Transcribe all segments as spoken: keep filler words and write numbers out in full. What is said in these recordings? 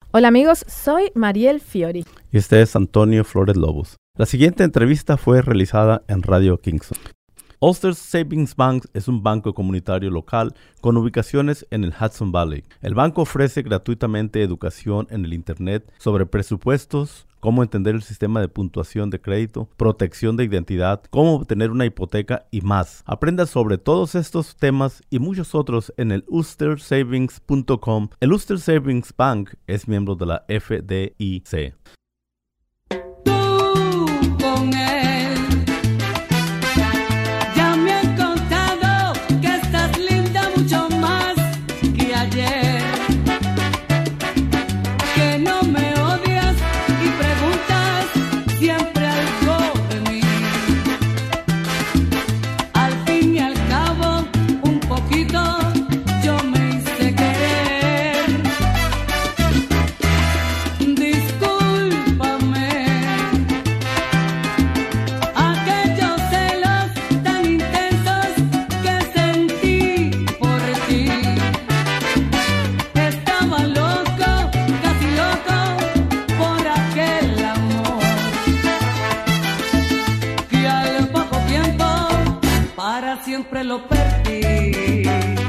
Hola amigos, soy Mariel Fiori. Y este es Antonio Flores Lobos. La siguiente entrevista fue realizada en Radio Kingston. Ulster Savings Bank es un banco comunitario local con ubicaciones en el Hudson Valley. El banco ofrece gratuitamente educación en el Internet sobre presupuestos, cómo entender el sistema de puntuación de crédito, protección de identidad, cómo obtener una hipoteca y más. Aprenda sobre todos estos temas y muchos otros en el ulster savings punto com. El Ulster Savings Bank es miembro de la F D I C. Siempre lo perdí.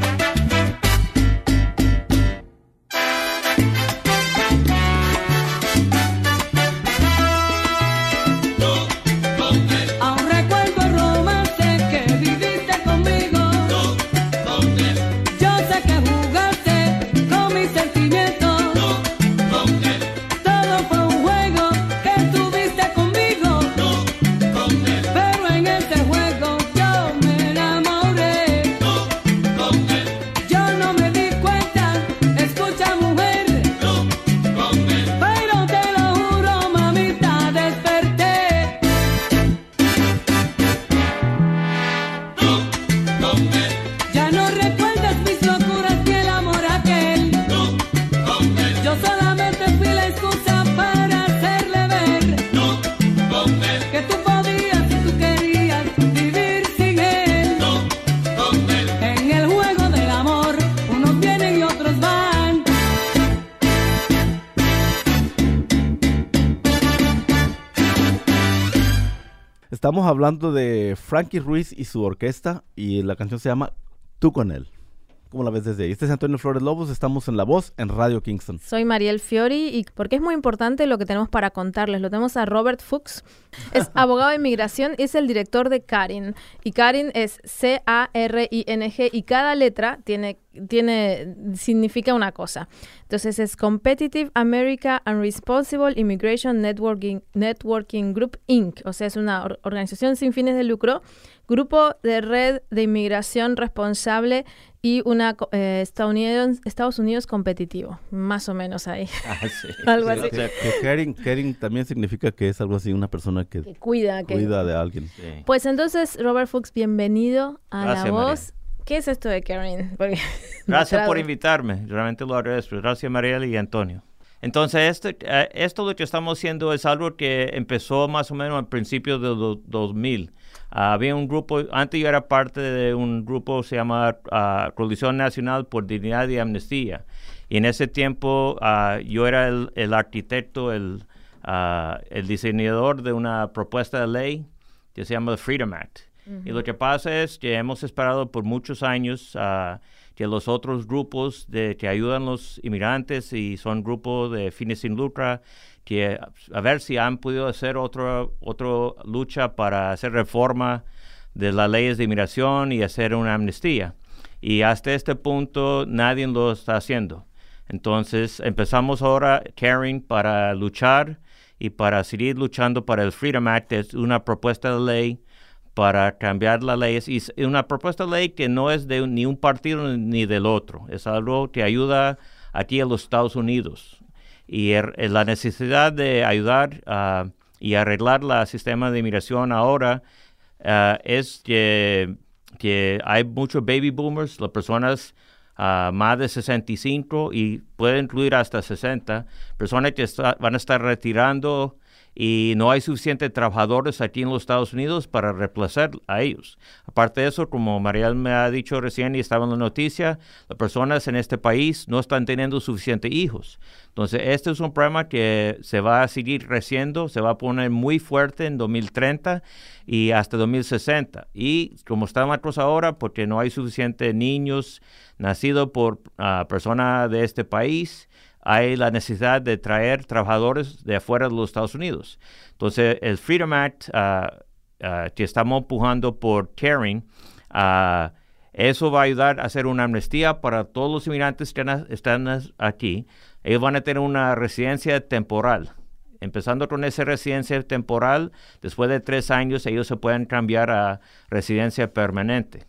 Aún recuerdo el romance que viviste conmigo. No, con él. Yo sé que jugaste con mis sentimientos. No, con él. Todo fue un juego que tuviste conmigo. No, con él. Pero en ese juego yo me Estamos hablando de Frankie Ruiz y su orquesta y la canción se llama Tú con él. ¿Cómo la ves desde ahí? Este es Antonio Flores Lobos, estamos en La Voz en Radio Kingston. Soy Mariel Fiori y porque es muy importante lo que tenemos para contarles. Lo tenemos a Robert Fuchs, es abogado de inmigración y es el director de CARIN. Y CARIN es C A R I N G y cada letra tiene, tiene, significa una cosa. Entonces es Competitive America and Responsible Immigration Networking, Networking Group incorporated. O sea, es una or- organización sin fines de lucro, grupo de red de inmigración responsable y una eh, Estados Unidos, Estados Unidos competitivo, más o menos ahí. Ah, sí. Algo Sí, así. o sea, que caring, caring también significa que es algo así, una persona que, Que cuida. Que... cuida de alguien. Sí. Pues entonces, Robert Fuchs, bienvenido a Gracias, La Voz. María. ¿Qué es esto de caring? Porque Gracias no por tradu- invitarme, realmente lo agradezco. Gracias, Mariela y Antonio. Entonces, esto, eh, esto lo que estamos haciendo es algo que empezó más o menos al principio de los dos mil. Uh, había un grupo, antes yo era parte de un grupo que se llama uh, Coalición Nacional por Dignidad y Amnistía. Y en ese tiempo uh, yo era el, el arquitecto, el, uh, el diseñador de una propuesta de ley que se llama el Freedom Act. Uh-huh. Y lo que pasa es que hemos esperado por muchos años uh, que los otros grupos de, que ayudan a los inmigrantes y son grupos de fines sin lucro, que a ver si han podido hacer otra otra lucha para hacer reforma de las leyes de inmigración y hacer una amnistía. Y hasta este punto nadie lo está haciendo. Entonces empezamos ahora Caring para luchar y para seguir luchando para el Freedom Act. Es una propuesta de ley para cambiar las leyes, y es una propuesta de ley que no es de un, ni un partido ni del otro. Es algo que ayuda aquí a los Estados Unidos. Y er, la necesidad de ayudar uh, y arreglar el sistema de inmigración ahora uh, es que, que hay muchos baby boomers, las personas uh, más de sesenta y cinco y puede incluir hasta sesenta, personas que está, van a estar retirando y no hay suficientes trabajadores aquí en los Estados Unidos para reemplazar a ellos. Aparte de eso, como Mariel me ha dicho recién y estaba en la noticia, las personas en este país no están teniendo suficientes hijos. Entonces, este es un problema que se va a seguir creciendo, se va a poner muy fuerte en dos mil treinta y hasta dos mil sesenta. Y como están las cosas ahora, porque no hay suficientes niños nacidos por uh, personas de este país, hay la necesidad de traer trabajadores de afuera de los Estados Unidos. Entonces, el Freedom Act uh, uh, que estamos empujando por Caring, uh, eso va a ayudar a hacer una amnistía para todos los inmigrantes que na- están aquí. Ellos van a tener una residencia temporal. Empezando con esa residencia temporal, después de tres años, ellos se pueden cambiar a residencia permanente.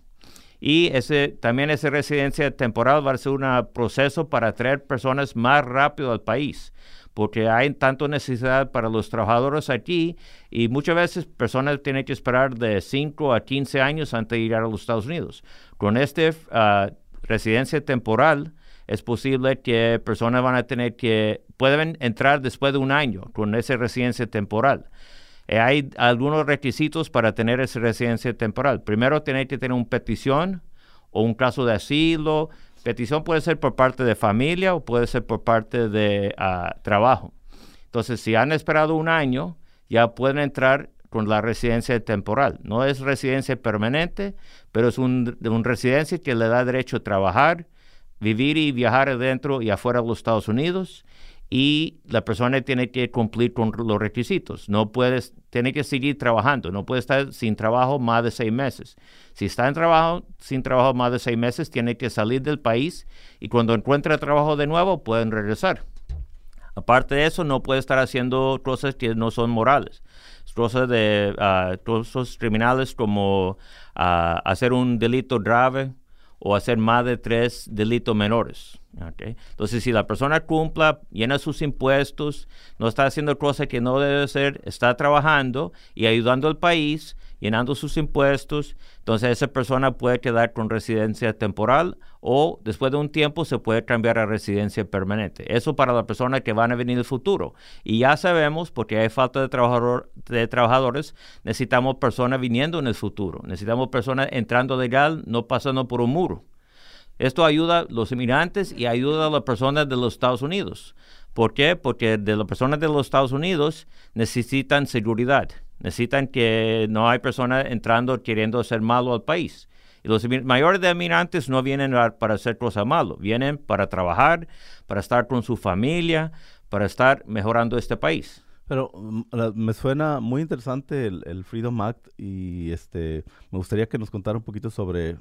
Y ese, también esa residencia temporal va a ser un proceso para traer personas más rápido al país, porque hay tanto necesidad para los trabajadores aquí y muchas veces personas tienen que esperar de cinco a quince años antes de llegar a los Estados Unidos. Con esta uh, residencia temporal es posible que personas van a tener que, pueden entrar después de un año con esa residencia temporal. Hay algunos requisitos para tener esa residencia temporal. Primero, tiene que tener una petición o un caso de asilo. Petición puede ser por parte de familia o puede ser por parte de uh, trabajo. Entonces, si han esperado un año, ya pueden entrar con la residencia temporal. No es residencia permanente, pero es una un residencia que le da derecho a trabajar, vivir y viajar adentro y afuera de los Estados Unidos. Y la persona tiene que cumplir con los requisitos. No puedes, tiene que seguir trabajando. No puede estar sin trabajo más de seis meses. Si está en trabajo, sin trabajo más de seis meses, tiene que salir del país y cuando encuentre trabajo de nuevo, pueden regresar. Aparte de eso, no puede estar haciendo cosas que no son morales. Cosas de uh, cosas criminales como uh, hacer un delito grave o hacer más de tres delitos menores. Okay. Entonces, si la persona cumpla, llena sus impuestos, no está haciendo cosas que no debe hacer, está trabajando y ayudando al país, llenando sus impuestos, entonces esa persona puede quedar con residencia temporal o después de un tiempo se puede cambiar a residencia permanente. Eso para las personas que van a venir en el futuro. Y ya sabemos, porque hay falta de, trabajador, de trabajadores, necesitamos personas viniendo en el futuro. Necesitamos personas entrando legal, no pasando por un muro. Esto ayuda a los inmigrantes y ayuda a las personas de los Estados Unidos. ¿Por qué? Porque de las personas de los Estados Unidos necesitan seguridad. Necesitan que no hay personas entrando queriendo hacer malo al país. Y los mayores de inmigrantes no vienen a, para hacer cosas malas. Vienen para trabajar, para estar con su familia, para estar mejorando este país. Pero um, me suena muy interesante el, el Freedom Act y este me gustaría que nos contara un poquito sobre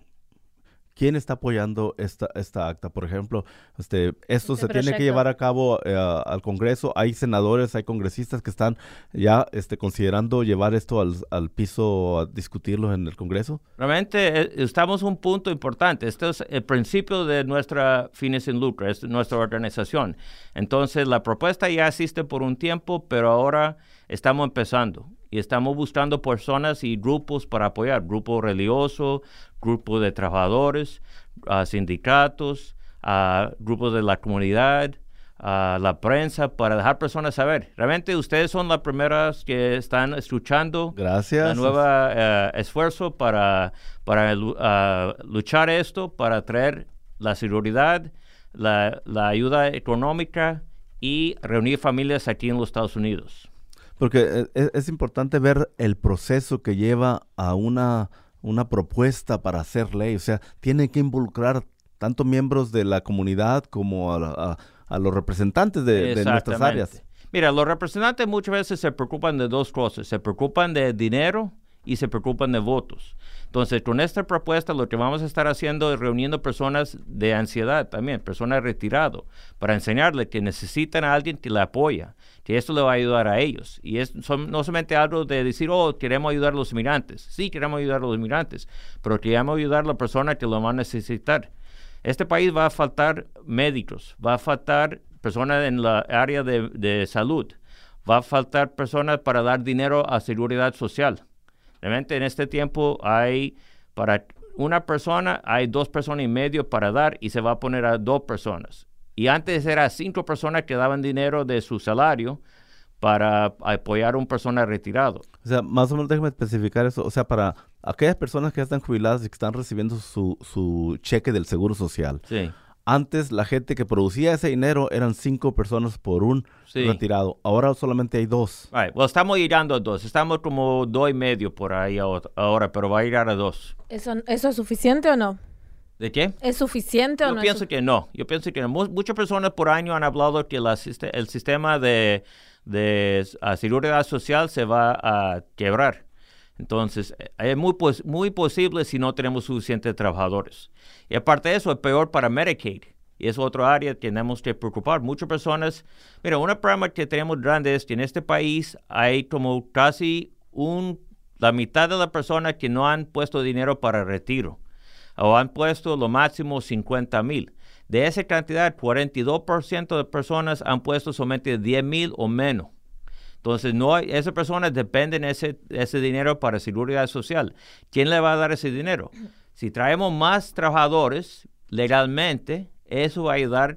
quién está apoyando esta esta acta. Por ejemplo, este esto Este se tiene que proyecto. llevar a cabo eh, al Congreso. Hay senadores, hay congresistas que están ya este considerando llevar esto al, al piso a discutirlo en el Congreso. Realmente eh, estamos en un punto importante. Este es el principio de nuestra fines sin lucro, es nuestra organización. Entonces, la propuesta ya existe por un tiempo, pero ahora estamos empezando. Y estamos buscando personas y grupos para apoyar, grupos religiosos, grupos de trabajadores, uh, sindicatos, uh, grupos de la comunidad, uh, la prensa, para dejar personas saber. Realmente ustedes son las primeras que están escuchando Gracias. la nueva uh, esfuerzo para, para uh, luchar esto, para traer la seguridad, la, la ayuda económica y reunir familias aquí en los Estados Unidos. Porque es, es importante ver el proceso que lleva a una, una propuesta para hacer ley. O sea, tiene que involucrar tanto miembros de la comunidad como a, a, a los representantes de, de nuestras áreas. Mira, los representantes muchas veces se preocupan de dos cosas. Se preocupan de dinero y se preocupan de votos. Entonces, con esta propuesta lo que vamos a estar haciendo es reuniendo personas de ansiedad también, personas retiradas, para enseñarles que necesitan a alguien que la apoya, que esto le va a ayudar a ellos. Y es son, no solamente algo de decir, oh, queremos ayudar a los inmigrantes. Sí, queremos ayudar a los inmigrantes, pero queremos ayudar a la persona que lo va a necesitar. Este país va a faltar médicos, va a faltar personas en la área de, de salud, va a faltar personas para dar dinero a seguridad social. Realmente en este tiempo hay, para una persona, hay dos personas y medio para dar y se va a poner a dos personas. Y antes era cinco personas que daban dinero de su salario para apoyar a una persona retirado. O sea, más o menos déjame especificar eso. O sea, para aquellas personas que ya están jubiladas y que están recibiendo su, su cheque del Seguro Social. Sí. Antes la gente que producía ese dinero eran cinco personas por un Sí. retirado. Ahora solamente hay dos. Right. Well, estamos llegando a dos. Estamos como dos y medio por ahí ahora, ahora, pero va a llegar a dos. ¿Eso, ¿Eso es suficiente o no? ¿De qué? ¿Es suficiente o Yo no? pienso es que no. Yo pienso que no. Mu- muchas personas por año han hablado que la siste- el sistema de, de uh, seguridad social se va a quebrar. Entonces, eh, es muy, pos- muy posible si no tenemos suficientes trabajadores. Y aparte de eso, es peor para Medicaid. Y es otra área que tenemos que preocupar. Muchas personas, mira, un problema que tenemos grande es que en este país hay como casi un, la mitad de las personas que no han puesto dinero para retiro o han puesto lo máximo cincuenta mil. De esa cantidad, cuarenta y dos por ciento de personas han puesto solamente diez mil o menos. Entonces, no hay, esas personas dependen de ese, ese dinero para seguridad social. ¿Quién le va a dar ese dinero? Si traemos más trabajadores legalmente, eso va a ayudar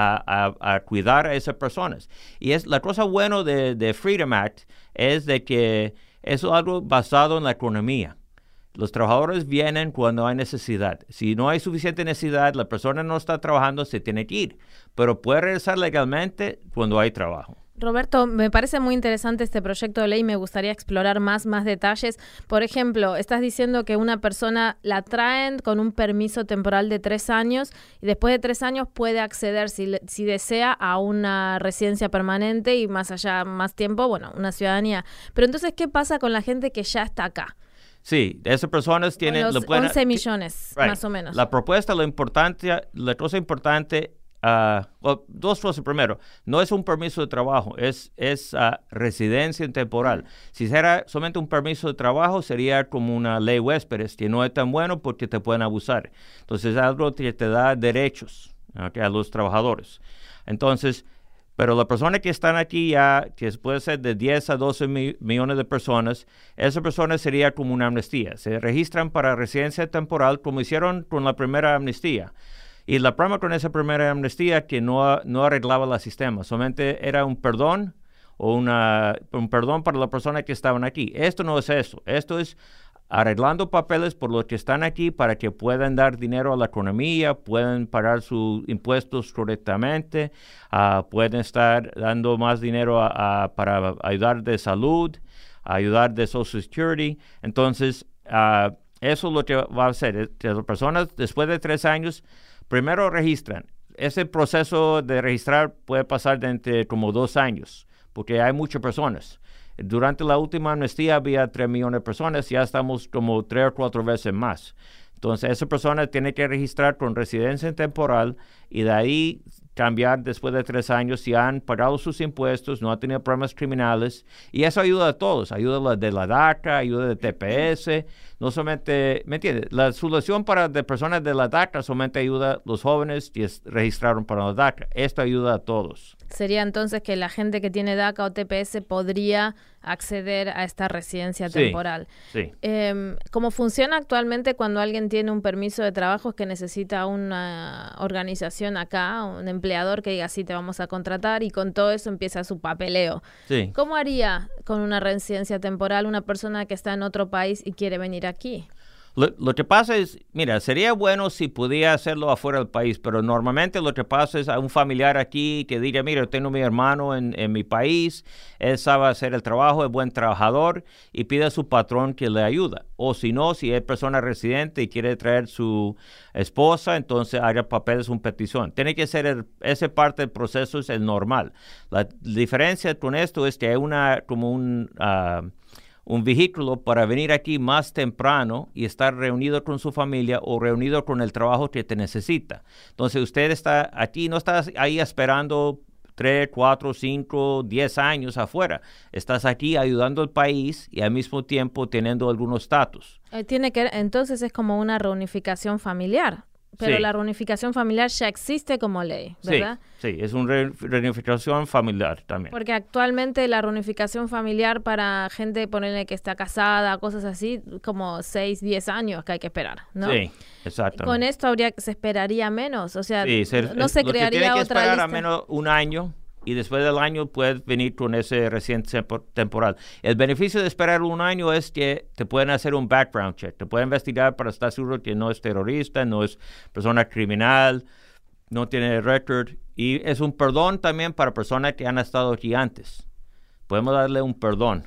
a, a, a cuidar a esas personas. Y es la cosa buena de, de Freedom Act es de que eso es algo basado en la economía. Los trabajadores vienen cuando hay necesidad. Si no hay suficiente necesidad, la persona no está trabajando, se tiene que ir. Pero puede regresar legalmente cuando hay trabajo. Roberto, me parece muy interesante este proyecto de ley. Me gustaría explorar más, más detalles. Por ejemplo, estás diciendo que una persona la traen con un permiso temporal de tres años y después de tres años puede acceder, si, le- si desea, a una residencia permanente y más allá, más tiempo, bueno, una ciudadanía. Pero entonces, ¿qué pasa con la gente que ya está acá? Sí, esas personas tienen... Con lo los pueden- once millones, Right. más o menos. La propuesta, lo importante, la cosa importante, uh, well, dos cosas. Primero, no es un permiso de trabajo, es, es uh, residencia temporal. Si fuera solamente un permiso de trabajo, sería como una ley huéspedes, que no es tan bueno porque te pueden abusar. Entonces, es algo que te da derechos, okay, a los trabajadores. Entonces, pero las personas que están aquí ya, que puede ser de diez a doce mi- millones de personas, esa persona sería como una amnistía. Se registran para residencia temporal como hicieron con la primera amnistía. Y la problema con esa primera amnistía que no, no arreglaba el sistema, solamente era un perdón o una, un perdón para las personas que estaban aquí. Esto no es eso. Esto es arreglando papeles por los que están aquí para que puedan dar dinero a la economía, puedan pagar sus impuestos correctamente, uh, pueden estar dando más dinero a, a, para ayudar de salud, ayudar de Social Security. Entonces, uh, eso es lo que va a hacer. Es que las personas después de tres años, primero registran. Ese proceso de registrar puede pasar de entre como dos años, porque hay muchas personas. Durante la última amnistía había tres millones de personas, ya estamos como tres o cuatro veces más. Entonces, esa persona tiene que registrar con residencia temporal y de ahí cambiar después de tres años si han pagado sus impuestos, no han tenido problemas criminales. Y eso ayuda a todos. Ayuda a la de la DACA, ayuda de T P S. No solamente, ¿me entiendes? La solución para de personas de la DACA solamente ayuda a los jóvenes que es- registraron para la DACA. Esto ayuda a todos. Sería entonces que la gente que tiene DACA o T P S podría acceder a esta residencia Sí. temporal. Sí. Eh, ¿Cómo funciona actualmente cuando alguien tiene un permiso de trabajo es que necesita una organización acá, un empleador que diga sí te vamos a contratar y con todo eso empieza su papeleo? Sí. ¿Cómo haría con una residencia temporal una persona que está en otro país y quiere venir aquí? Lo, lo que pasa es, mira, sería bueno si pudiera hacerlo afuera del país, pero normalmente lo que pasa es a un familiar aquí que diga, mira, yo tengo a mi hermano en, en mi país, él sabe hacer el trabajo, es buen trabajador y pide a su patrón que le ayuda. O si no, si es persona residente y quiere traer su esposa, entonces haga papeles, una petición. Tiene que ser, el, esa parte del proceso es el normal. La diferencia con esto es que hay una, como un... Uh, un vehículo para venir aquí más temprano y estar reunido con su familia o reunido con el trabajo que te necesita. Entonces, usted está aquí, no está ahí esperando tres, cuatro, cinco, diez años afuera. Estás aquí ayudando al país y al mismo tiempo teniendo algunos estatus. Eh, tiene que, entonces es como una reunificación familiar, pero Sí. la reunificación familiar ya existe como ley, ¿verdad? Sí, sí, es una re- reunificación familiar también. Porque actualmente la reunificación familiar para gente, ponerle que está casada, cosas así, como seis, diez años que hay que esperar, ¿no? Sí, exactamente. Con esto habría se esperaría menos, o sea, Sí, se- no es- se lo que crearía tiene que otra esperar lista. a menos un año y después del año puedes venir con ese residencia temporal. El beneficio de esperar un año es que te pueden hacer un background check, te pueden investigar para estar seguro que no es terrorista, no es persona criminal, no tiene record, y es un perdón también para personas que han estado aquí antes. Podemos darle un perdón.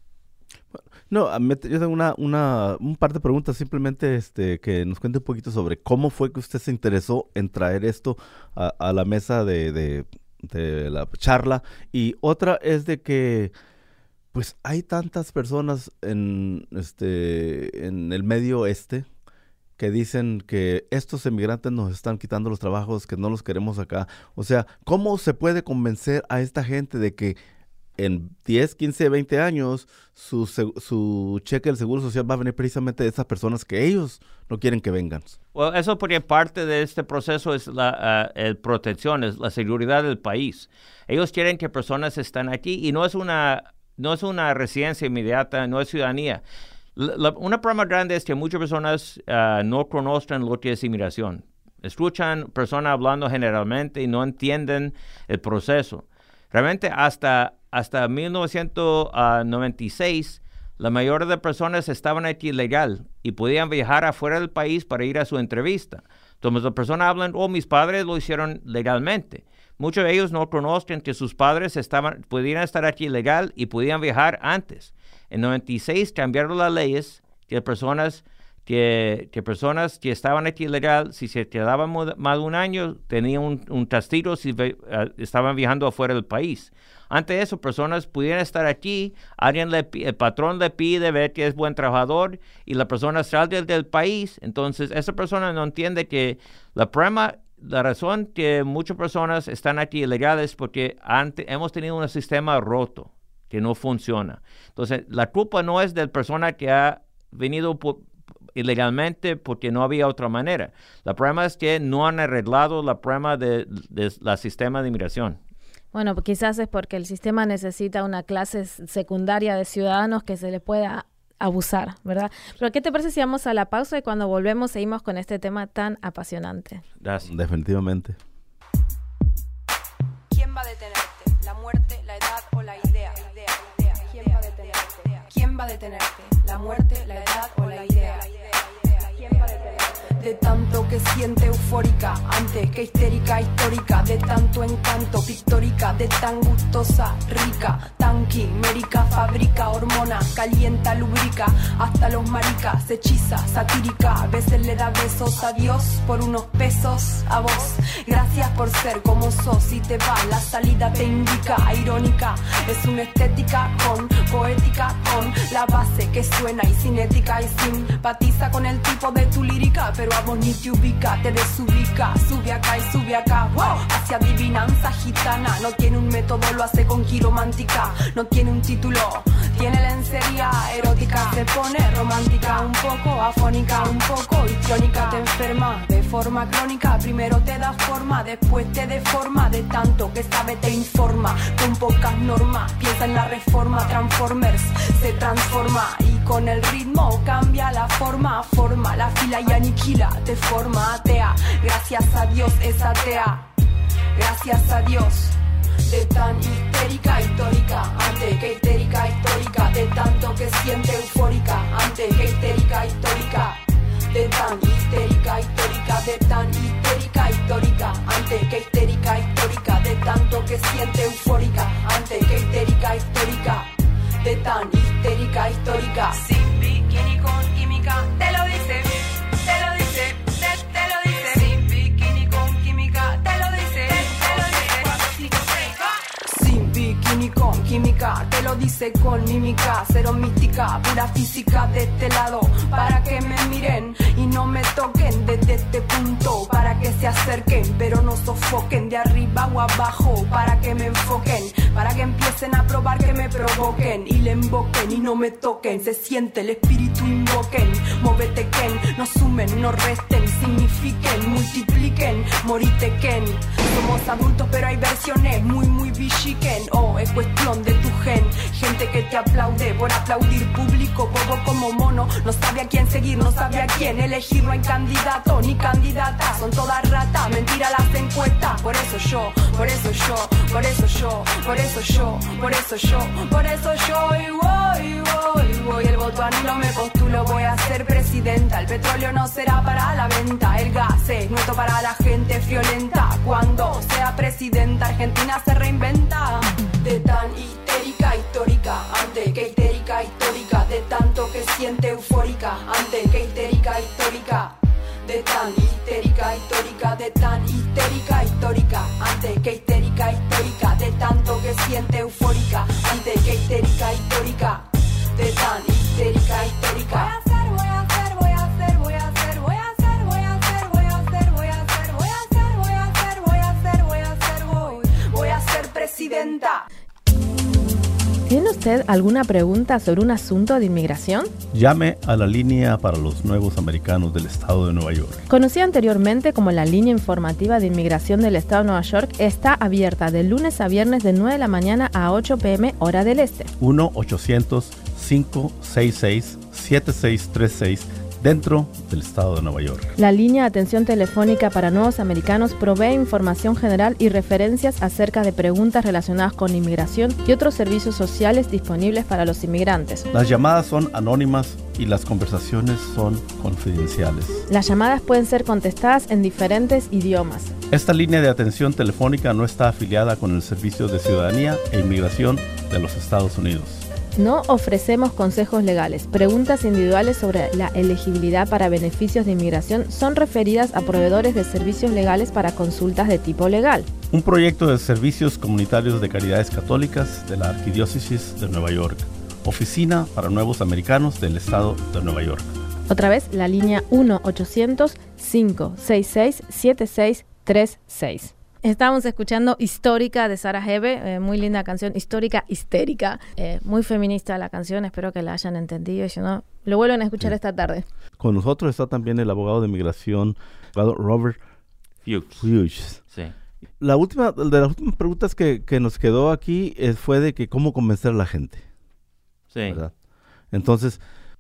No, yo tengo una, una, un par de preguntas, simplemente este, que nos cuente un poquito sobre cómo fue que usted se interesó en traer esto a, a la mesa de, de, de la charla. Y otra es de que, pues, hay tantas personas en, este, en el medio oeste que dicen que estos emigrantes nos están quitando los trabajos, que no los queremos acá. O sea, ¿cómo se puede convencer a esta gente de que en diez, quince, veinte años su, su cheque del Seguro Social va a venir precisamente de esas personas que ellos no quieren que vengan? Well, eso porque parte de este proceso es la uh, el protección, es la seguridad del país. Ellos quieren que personas estén aquí y no es una, no es una residencia inmediata, no es ciudadanía. La, la, una problema grande es que muchas personas uh, no conocen lo que es inmigración. Escuchan personas hablando generalmente y no entienden el proceso. Realmente hasta, hasta mil novecientos noventa y seis, la mayoría de personas estaban aquí legal y podían viajar afuera del país para ir a su entrevista. Entonces las personas hablan, oh, mis padres lo hicieron legalmente. Muchos de ellos no conocen que sus padres estaban, podían estar aquí legal y podían viajar antes. En noventa y seis cambiaron las leyes que personas que, que personas que estaban aquí legal, si se quedaban más de un año, tenían un, un castigo si uh, estaban viajando afuera del país. Antes de eso, personas pudieran estar aquí, alguien le, el patrón le pide ver que es buen trabajador y la persona sale del país. Entonces, esa persona no entiende que la problema, la razón que muchas personas están aquí ilegales es porque antes, hemos tenido un sistema roto que no funciona. Entonces, la culpa no es de la persona que ha venido por, ilegalmente porque no había otra manera. El problema es que no han arreglado el problema del de, de sistema de inmigración. Bueno, quizás es porque el sistema necesita una clase secundaria de ciudadanos que se le pueda abusar, ¿verdad? Pero ¿qué te parece si vamos a la pausa y cuando volvemos seguimos con este tema tan apasionante? Gracias. Definitivamente. ¿Quién va a detenerte? ¿La muerte, la edad o la idea? idea, idea. ¿Quién va a detenerte? ¿Quién va a detenerte? ¿La muerte, la edad o la idea? ¿Quién va a detenerte? De tanto que siente eufórica, antes que histérica, histórica, de tanto encanto, pictórica, de tan gustosa, rica, tan quimérica, fabrica, hormona, calienta, lubrica, hasta los maricas, hechiza, satírica, a veces le da besos a Dios por unos pesos a vos. Gracias por ser como sos y te va, la salida te indica, irónica, es una estética con poética, con la base que suena y cinética y simpatiza con el tipo de tu lírica, pero a vos ni te ubica, te desubica, sube acá y sube acá, wow, hacia adivinanza gitana, no tiene un método, lo hace con quiromántica, no tiene un título, tiene lencería erótica, se pone romántica, un poco afónica, un poco histriónica, te enferma de forma crónica, primero te da forma, después te deforma, de tanto que sabe te informa, con pocas normas, piensa en la reforma, Transformers se transforma y con el ritmo cambia la forma, forma la fila y aniquila, de forma atea, gracias a Dios es atea, gracias a Dios. De tan histérica, histórica, antes que histérica, histórica, de tanto que siente eufórica, antes que histérica, histórica, de tan histérica, histórica, de tan histérica, histórica, antes que histérica, histórica, de tanto que siente eufórica, antes que histérica, histórica, de tan histérica, histórica, sin bikini con química, te lo dice, te lo dice, te, te lo dice, sin bikini con química, te lo dice, te lo dice, cuatro, cinco, seis, va. Sin bikini con química, te lo dice con mímica, cero mística, pura física de este lado, para que me miren y no me toquen desde este punto, para que se acerquen pero no sofoquen, de arriba o abajo, para que me enfoquen, para que empiecen a probar, que me provoquen y le invoquen toquen y no me toquen. Se siente el espíritu invoquen. Móvete Ken, no sumen, no resten, signifiquen, multipliquen, morite Ken. Somos adultos pero hay versiones muy muy villiquen. Oh, es cuestión de tu gen. Gente que te aplaude por aplaudir, público bobo como mono. No sabe a quién seguir, no sabe a quién elegir. No hay candidato ni candidata, son todas ratas, mentira las encuestas. Por eso yo, por eso yo, por eso yo, por eso yo, por eso yo, por eso yo y voy, voy, voy. El voto a mí no me postulo, voy a ser presidenta. El petróleo no será para la venta, el gas es nuestro para la gente violenta. Cuando sea presidenta, Argentina se reinventa. De tan histérica, histórica, antes que histérica, histórica. De tanto que siente eufórica, antes que histérica, histórica. De tan histérica, histórica, de tan histérica, histórica. Antes que histérica, histórica. De tanto que siente eufórica, antes que histérica, histórica. De tan histérica, histórica. Voy a hacer, voy a hacer, voy a hacer, voy a hacer, voy a hacer, voy a hacer, voy a hacer, voy a hacer, voy a hacer, voy a hacer, voy a hacer, voy, voy a ser presidenta. ¿Tiene usted alguna pregunta sobre un asunto de inmigración? Llame a la línea para los nuevos americanos del estado de Nueva York. Conocida anteriormente como la línea informativa de inmigración del estado de Nueva York, está abierta de lunes a viernes de nueve de la mañana a ocho pe eme hora del este. uno ochocientos, cinco seis seis, siete seis tres seis dentro del estado de Nueva York. La línea de atención telefónica para nuevos americanos provee información general y referencias acerca de preguntas relacionadas con inmigración y otros servicios sociales disponibles para los inmigrantes. Las llamadas son anónimas y las conversaciones son confidenciales. Las llamadas pueden ser contestadas en diferentes idiomas. Esta línea de atención telefónica no está afiliada con el Servicio de Ciudadanía e Inmigración de los Estados Unidos. No ofrecemos consejos legales. Preguntas individuales sobre la elegibilidad para beneficios de inmigración son referidas a proveedores de servicios legales para consultas de tipo legal. Un proyecto de servicios comunitarios de caridades católicas de la Arquidiócesis de Nueva York. Oficina para nuevos americanos del estado de Nueva York. Otra vez, la línea uno ochocientos, cinco seis seis, siete seis tres seis. Estamos escuchando Histórica de Sara Hebe, eh, muy linda canción, histórica, histérica, eh, muy feminista la canción, espero que la hayan entendido y si no, lo vuelven a escuchar sí. esta tarde. Con nosotros está también el abogado de migración, Robert Fuchs. Fuchs. Sí. La última, de las últimas preguntas que, que nos quedó aquí eh, fue de que cómo convencer a la gente. Sí. ¿Verdad? Entonces,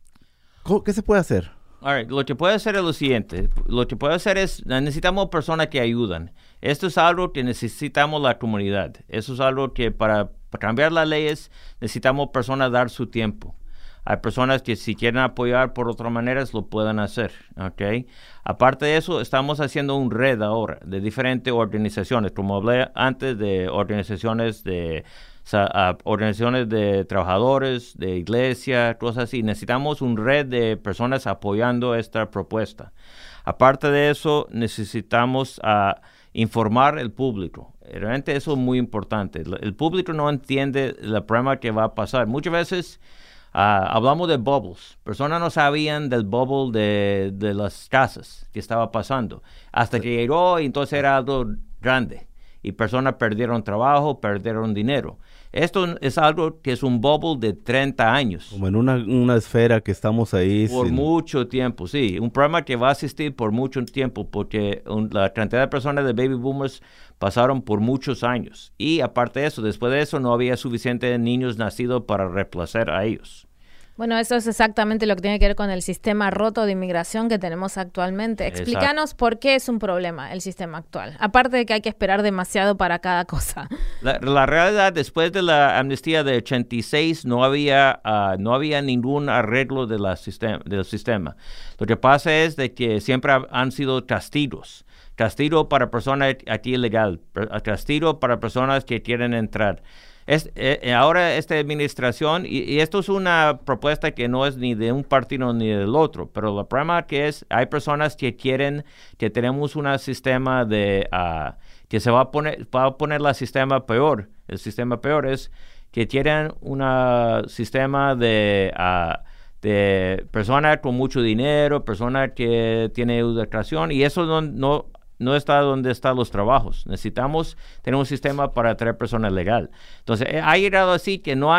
¿qué se puede hacer? All right. Lo que puede hacer es lo siguiente. Lo que puede hacer es, necesitamos personas que ayudan. Esto es algo que necesitamos la comunidad. Eso es algo que para, para cambiar las leyes necesitamos personas dar su tiempo. Hay personas que si quieren apoyar por otras maneras lo pueden hacer. ¿Okay? Aparte de eso, estamos haciendo un red ahora de diferentes organizaciones. Como hablé antes de organizaciones de... O sea, uh, organizaciones de trabajadores, de iglesia, cosas así. Necesitamos una red de personas apoyando esta propuesta. Aparte de eso, necesitamos uh, informar al público. Realmente eso es muy importante. El, el público no entiende el problema que va a pasar. Muchas veces uh, hablamos de bubbles. Personas no sabían del bubble de, de las casas que estaba pasando. Hasta que llegó y entonces era algo grande. Y personas perdieron trabajo, perdieron dinero. Esto es algo que es un bubble de treinta años. Como en una, una esfera que estamos ahí. Por sin... mucho tiempo, sí. Un problema que va a existir por mucho tiempo porque un, la cantidad de personas de baby boomers pasaron por muchos años. Y aparte de eso, después de eso no había suficientes niños nacidos para reemplazar a ellos. Bueno, eso es exactamente lo que tiene que ver con el sistema roto de inmigración que tenemos actualmente. Explícanos Exacto. por qué es un problema el sistema actual, aparte de que hay que esperar demasiado para cada cosa. La, la realidad, después de la amnistía de ochenta y seis, no había, uh, no había ningún arreglo de la sistema, del sistema. Lo que pasa es de que siempre ha, han sido castigos. Castigo para personas aquí ilegal, castigo para personas que quieren entrar. Es, eh, ahora esta administración, y, y esto es una propuesta que no es ni de un partido ni del otro, pero el problema que es, hay personas que quieren que tenemos un sistema de, uh, que se va a poner, va a poner el sistema peor. El sistema peor es que quieren un sistema de, uh, de personas con mucho dinero, personas que tienen educación, y eso no, no no está donde están los trabajos. Necesitamos tener un sistema para atraer personas legal. Entonces, ha llegado así que no han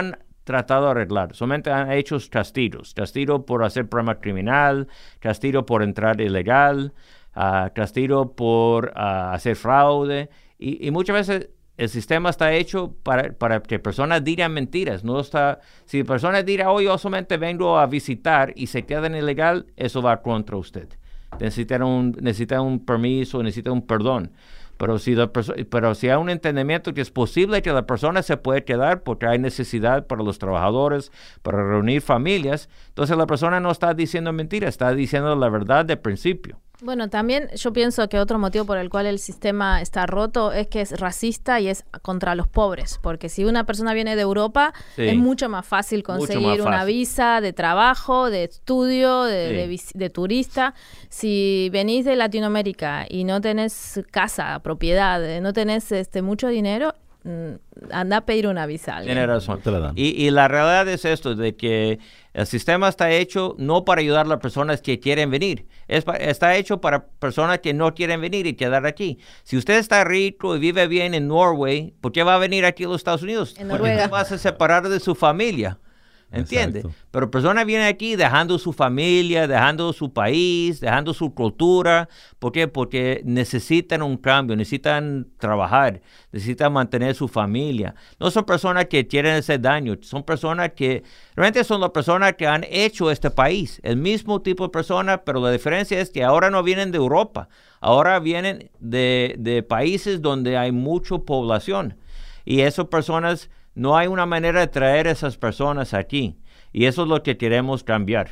tratado de arreglar. Solamente han hecho castigos. Castigo por hacer programa criminal, castigo por entrar ilegal, uh, castigo por uh, hacer fraude. Y, y muchas veces el sistema está hecho para, para que personas digan mentiras. No está, si personas dirán, oh, yo solamente vengo a visitar y se quedan ilegal, eso va contra usted. Necesitan un, necesitan un permiso, necesitan un perdón. Pero si, la pero si hay un entendimiento que es posible que la persona se puede quedar porque hay necesidad para los trabajadores, para reunir familias, entonces la persona no está diciendo mentiras, está diciendo la verdad de principio. Bueno, también yo pienso que otro motivo por el cual el sistema está roto es que es racista y es contra los pobres, porque si una persona viene de Europa, sí, es mucho más fácil conseguir más fácil. una visa de trabajo, de estudio, de, sí. de, de turista. Si venís de Latinoamérica y no tenés casa, propiedad, no tenés este mucho dinero, anda a pedir una visa. Tiene razón. Y, y la realidad es esto, de que el sistema está hecho no para ayudar a las personas que quieren venir. Es pa, está hecho para personas que no quieren venir y quedar aquí. Si usted está rico y vive bien en Norway, ¿por qué va a venir aquí a los Estados Unidos? En Noruega. ¿Por qué vas a separar de su familia? ¿Entiende? Exacto. Pero personas vienen aquí dejando su familia, dejando su país, dejando su cultura. ¿Por qué? Porque necesitan un cambio, necesitan trabajar, necesitan mantener su familia. No son personas que quieren hacer daño, son personas que realmente son las personas que han hecho este país. El mismo tipo de personas, pero la diferencia es que ahora no vienen de Europa, ahora vienen de, de países donde hay mucha población. Y esas personas... No hay una manera de traer a esas personas aquí. Y eso es lo que queremos cambiar.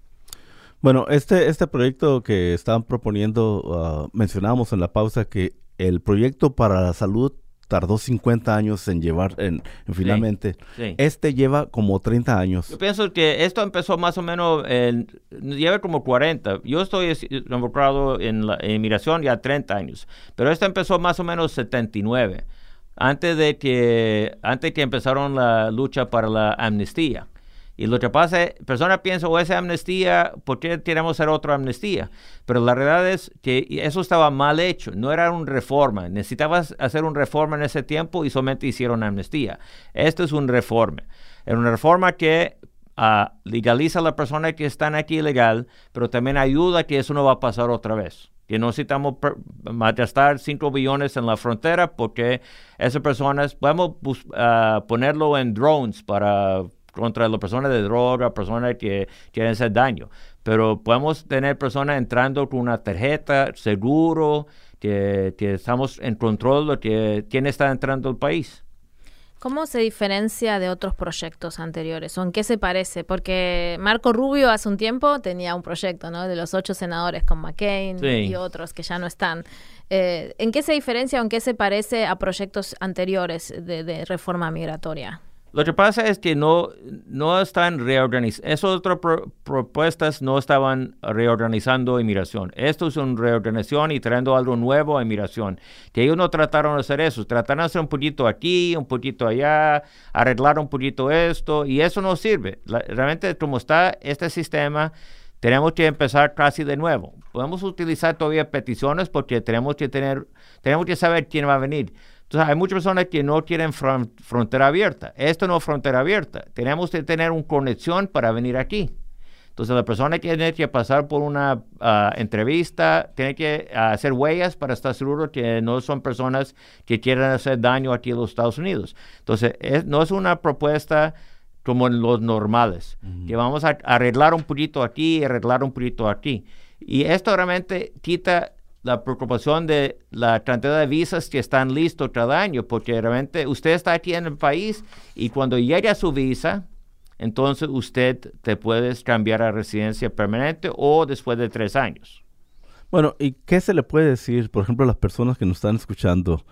Bueno, este, este proyecto que estaban proponiendo, uh, mencionábamos en la pausa que el proyecto para la salud tardó cincuenta años en llevar, en, en finalmente. Sí, sí. Este lleva como treinta años. Yo pienso que esto empezó más o menos, en, lleva como cuarenta. Yo estoy involucrado en la en inmigración ya treinta años. Pero esto empezó más o menos setenta y nueve. Antes de que antes que empezaron la lucha para la amnistía. Y lo que pasa es, personas piensan, o esa amnistía, ¿por qué queremos hacer otra amnistía? Pero la realidad es que eso estaba mal hecho, no era una reforma. Necesitabas hacer una reforma en ese tiempo y solamente hicieron amnistía. Esto es una reforma. Es una reforma que uh, legaliza a las personas que están aquí ilegal, pero también ayuda a que eso no va a pasar otra vez. Que no necesitamos gastar cinco billones en la frontera porque esas personas, podemos uh, ponerlo en drones para contra las personas de droga, personas que quieren hacer daño. Pero podemos tener personas entrando con una tarjeta, seguro, que, que estamos en control de que, quién está entrando al país. ¿Cómo se diferencia de otros proyectos anteriores? ¿O en qué se parece? Porque Marco Rubio hace un tiempo tenía un proyecto, ¿no? De los ocho senadores con McCain, sí, y otros que ya no están. Eh, ¿En qué se diferencia o en qué se parece a proyectos anteriores de, de reforma migratoria? Lo que pasa es que no, no están reorganizando. Esas otras pro, propuestas no estaban reorganizando inmigración. Esto es una reorganización y trayendo algo nuevo a inmigración. Que ellos no trataron de hacer eso. Trataron de hacer un poquito aquí, un poquito allá, arreglar un poquito esto, y eso no sirve. La, realmente, como está este sistema, tenemos que empezar casi de nuevo. Podemos utilizar todavía peticiones porque tenemos que tener, tenemos que saber quién va a venir. Entonces, hay muchas personas que no quieren fron- frontera abierta. Esto no es frontera abierta. Tenemos que tener una conexión para venir aquí. Entonces, la persona tiene que pasar por una uh, entrevista, tiene que uh, hacer huellas para estar seguro que no son personas que quieren hacer daño aquí en los Estados Unidos. Entonces, es, no es una propuesta como en los normales, uh-huh, que vamos a arreglar un poquito aquí, arreglar un poquito aquí. Y esto realmente quita la preocupación de la cantidad de visas que están listos cada año, porque realmente usted está aquí en el país y cuando llegue a su visa, entonces usted te puede cambiar a residencia permanente o después de tres años. Bueno, ¿y qué se le puede decir, por ejemplo, a las personas que nos están escuchando,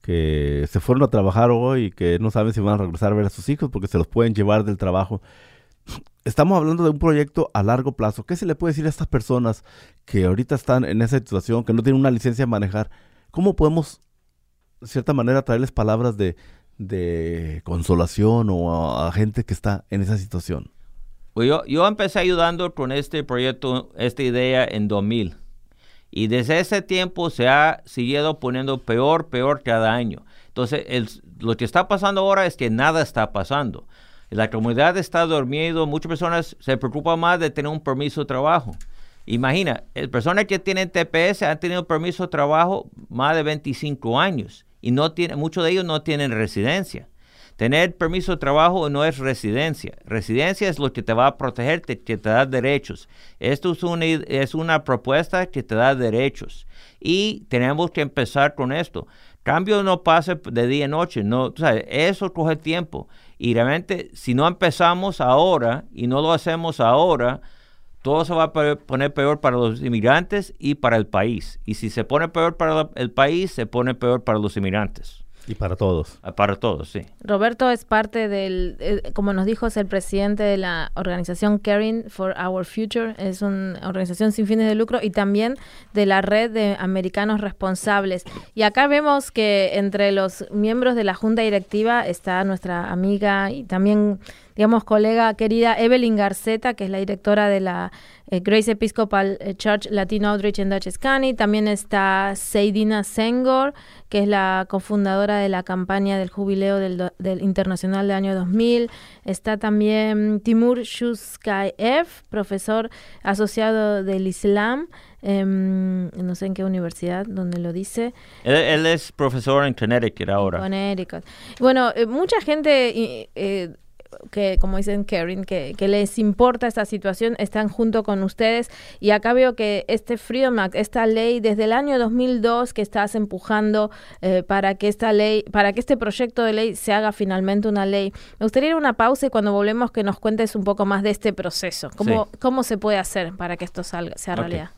que se fueron a trabajar hoy y que no saben si van a regresar a ver a sus hijos porque se los pueden llevar del trabajo? Estamos hablando de un proyecto a largo plazo. ¿Qué se le puede decir a estas personas que ahorita están en esa situación, que no tienen una licencia de manejar? ¿Cómo podemos, de cierta manera, traerles palabras de, de consolación o a, a gente que está en esa situación? Pues yo, yo empecé ayudando con este proyecto, esta idea en dos mil. Y desde ese tiempo se ha seguido poniendo peor, peor cada año. Entonces, el, lo que está pasando ahora es que nada está pasando. La comunidad está durmiendo. Muchas personas se preocupan más de tener un permiso de trabajo. Imagina, personas que tienen T P S han tenido permiso de trabajo más de veinticinco años y no tiene, muchos de ellos no tienen residencia. Tener permiso de trabajo no es residencia. Residencia es lo que te va a proteger, te, que te da derechos. Esto es una, es una propuesta que te da derechos. Y tenemos que empezar con esto. Cambio no pasa de día a noche. No, o sea, eso coge tiempo. Y realmente, si no empezamos ahora y no lo hacemos ahora, todo se va a poner peor para los inmigrantes y para el país. Y si se pone peor para el país, se pone peor para los inmigrantes. Y para todos. Para todos, sí. Roberto es parte del, eh, como nos dijo, es el presidente de la organización Caring for Our Future. Es una organización sin fines de lucro y también de la red de americanos responsables. Y acá vemos que entre los miembros de la junta directiva está nuestra amiga y también, digamos, colega querida Evelyn Garceta, que es la directora de la eh, Grace Episcopal Church Latino Outreach en Dutchess County. También está Seydina Senghor, que es la cofundadora de la campaña del jubileo del, do, del internacional del año dos mil. Está también Timur Shuskayev, profesor asociado del Islam, eh, no sé en qué universidad, donde lo dice. Él, él es profesor en Connecticut ahora. Connecticut. Bueno, eh, mucha gente... Eh, que, como dicen Caring, que, que les importa esta situación, están junto con ustedes. Y acá veo que este Freedom Act, esta ley desde el año dos mil dos que estás empujando eh, para que esta ley, para que este proyecto de ley se haga finalmente una ley. Me gustaría ir a una pausa y cuando volvemos que nos cuentes un poco más de este proceso. ¿Cómo, sí. cómo se puede hacer para que esto salga, sea okay. realidad?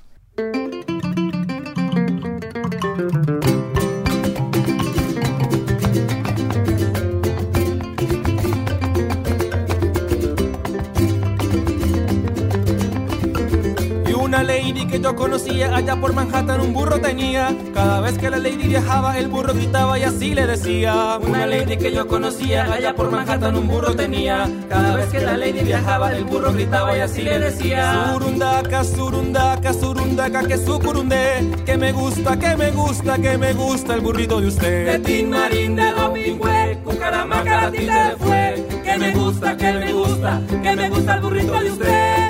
Una lady que yo conocía allá por Manhattan un burro tenía. Cada vez que la lady viajaba el burro gritaba y así le decía. Una lady que yo conocía allá por Manhattan un burro tenía. Cada vez que la lady viajaba el burro gritaba y así le decía. Surundaka, surundaka, surundaka, que sucurundé. Que me gusta, que me gusta, que me gusta el burrito de usted. De tin marín de dopingüe, cucaramaca la tita le fue. Que me gusta, que me gusta, que me gusta el burrito de usted.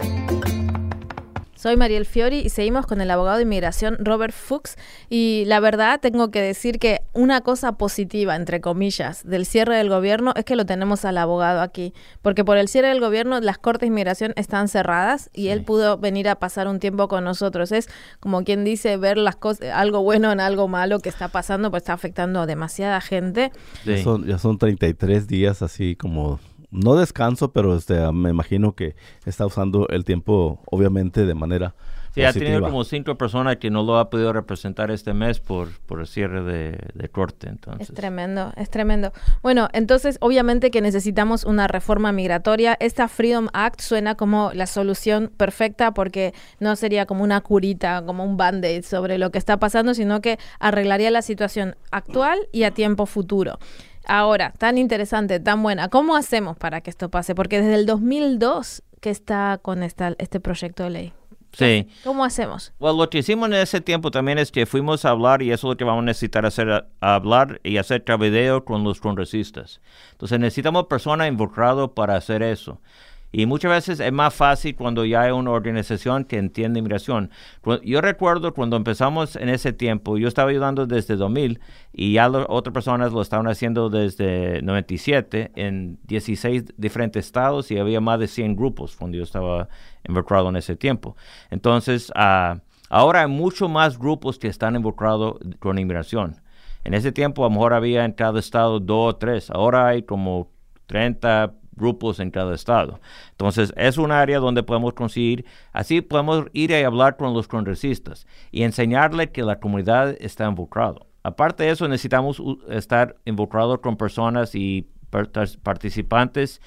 Soy Mariel Fiori y seguimos con el abogado de inmigración Robert Fuchs y la verdad tengo que decir que una cosa positiva, entre comillas, del cierre del gobierno es que lo tenemos al abogado aquí, porque por el cierre del gobierno las cortes de inmigración están cerradas y sí. él pudo venir a pasar un tiempo con nosotros. Es como quien dice ver las cosas, algo bueno en algo malo que está pasando, pues está afectando a demasiada gente. Sí. Ya, son, ya son treinta y tres días así como... No descanso, pero este, me imagino que está usando el tiempo, obviamente, de manera sí, positiva. Ha tenido como cinco personas que no lo ha podido representar este mes por, por el cierre de, de corte. Entonces. Es tremendo, es tremendo. Bueno, entonces, obviamente que necesitamos una reforma migratoria. Esta Freedom Act suena como la solución perfecta porque no sería como una curita, como un band-aid sobre lo que está pasando, sino que arreglaría la situación actual y a tiempo futuro. Ahora, tan interesante, tan buena. ¿Cómo hacemos para que esto pase? Porque desde el dos mil dos que está con esta, este proyecto de ley. Sí. ¿Cómo hacemos? Bueno, lo que hicimos en ese tiempo también es que fuimos a hablar, y eso es lo que vamos a necesitar hacer, a, a hablar y hacer video con los congresistas. Entonces necesitamos personas involucradas para hacer eso. Y muchas veces es más fácil cuando ya hay una organización que entiende inmigración. Yo recuerdo cuando empezamos en ese tiempo, yo estaba ayudando desde dos mil y ya lo, otras personas lo estaban haciendo desde noventa y siete en dieciséis diferentes estados y había más de cien grupos cuando yo estaba involucrado en ese tiempo. Entonces, uh, ahora hay mucho más grupos que están involucrados con inmigración. En ese tiempo a lo mejor había en cada estado dos o tres. Ahora hay como treinta grupos en cada estado. Entonces, es un área donde podemos conseguir, así podemos ir a hablar con los congresistas y enseñarle que la comunidad está involucrada. Aparte de eso, necesitamos uh, estar involucrados con personas y participantes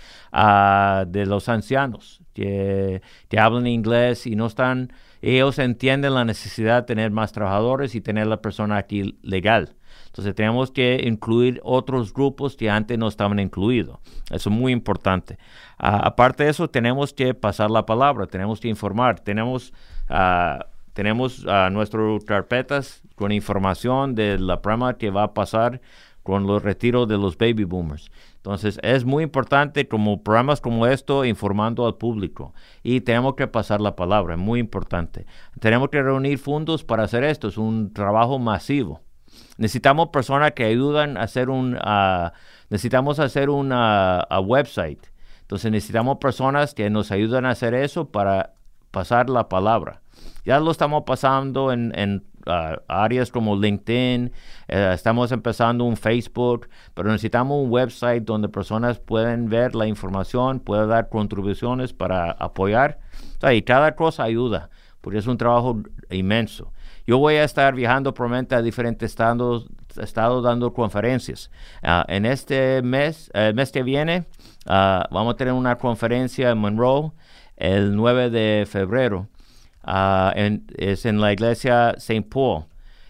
uh, de los ancianos que, que hablan inglés y no están, ellos entienden la necesidad de tener más trabajadores y tener la persona aquí legal. Entonces tenemos que incluir otros grupos que antes no estaban incluidos. Eso es muy importante. Uh, aparte de eso, tenemos que pasar la palabra, tenemos que informar. Tenemos, uh, tenemos uh, nuestras carpetas con información de la prueba que va a pasar con los retiros de los baby boomers. Entonces, es muy importante como programas como esto informando al público y tenemos que pasar la palabra, es muy importante. Tenemos que reunir fondos para hacer esto, es un trabajo masivo. Necesitamos personas que ayudan a hacer un, uh, necesitamos hacer un uh, a website. Entonces, necesitamos personas que nos ayuden a hacer eso para pasar la palabra. Ya lo estamos pasando en, en uh, áreas como LinkedIn, eh, estamos empezando un Facebook, pero necesitamos un website donde personas pueden ver la información, pueden dar contribuciones para apoyar. O sea, y cada cosa ayuda, porque es un trabajo inmenso. Yo voy a estar viajando probablemente a diferentes estados, estados dando conferencias. Uh, en este mes, el mes que viene, uh, vamos a tener una conferencia en Monroe el nueve de febrero. Uh, en, es en la iglesia Saint Paul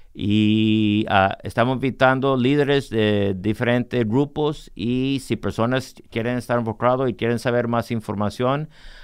y uh, estamos invitando líderes de diferentes grupos y si personas quieren estar involucrados y quieren saber más información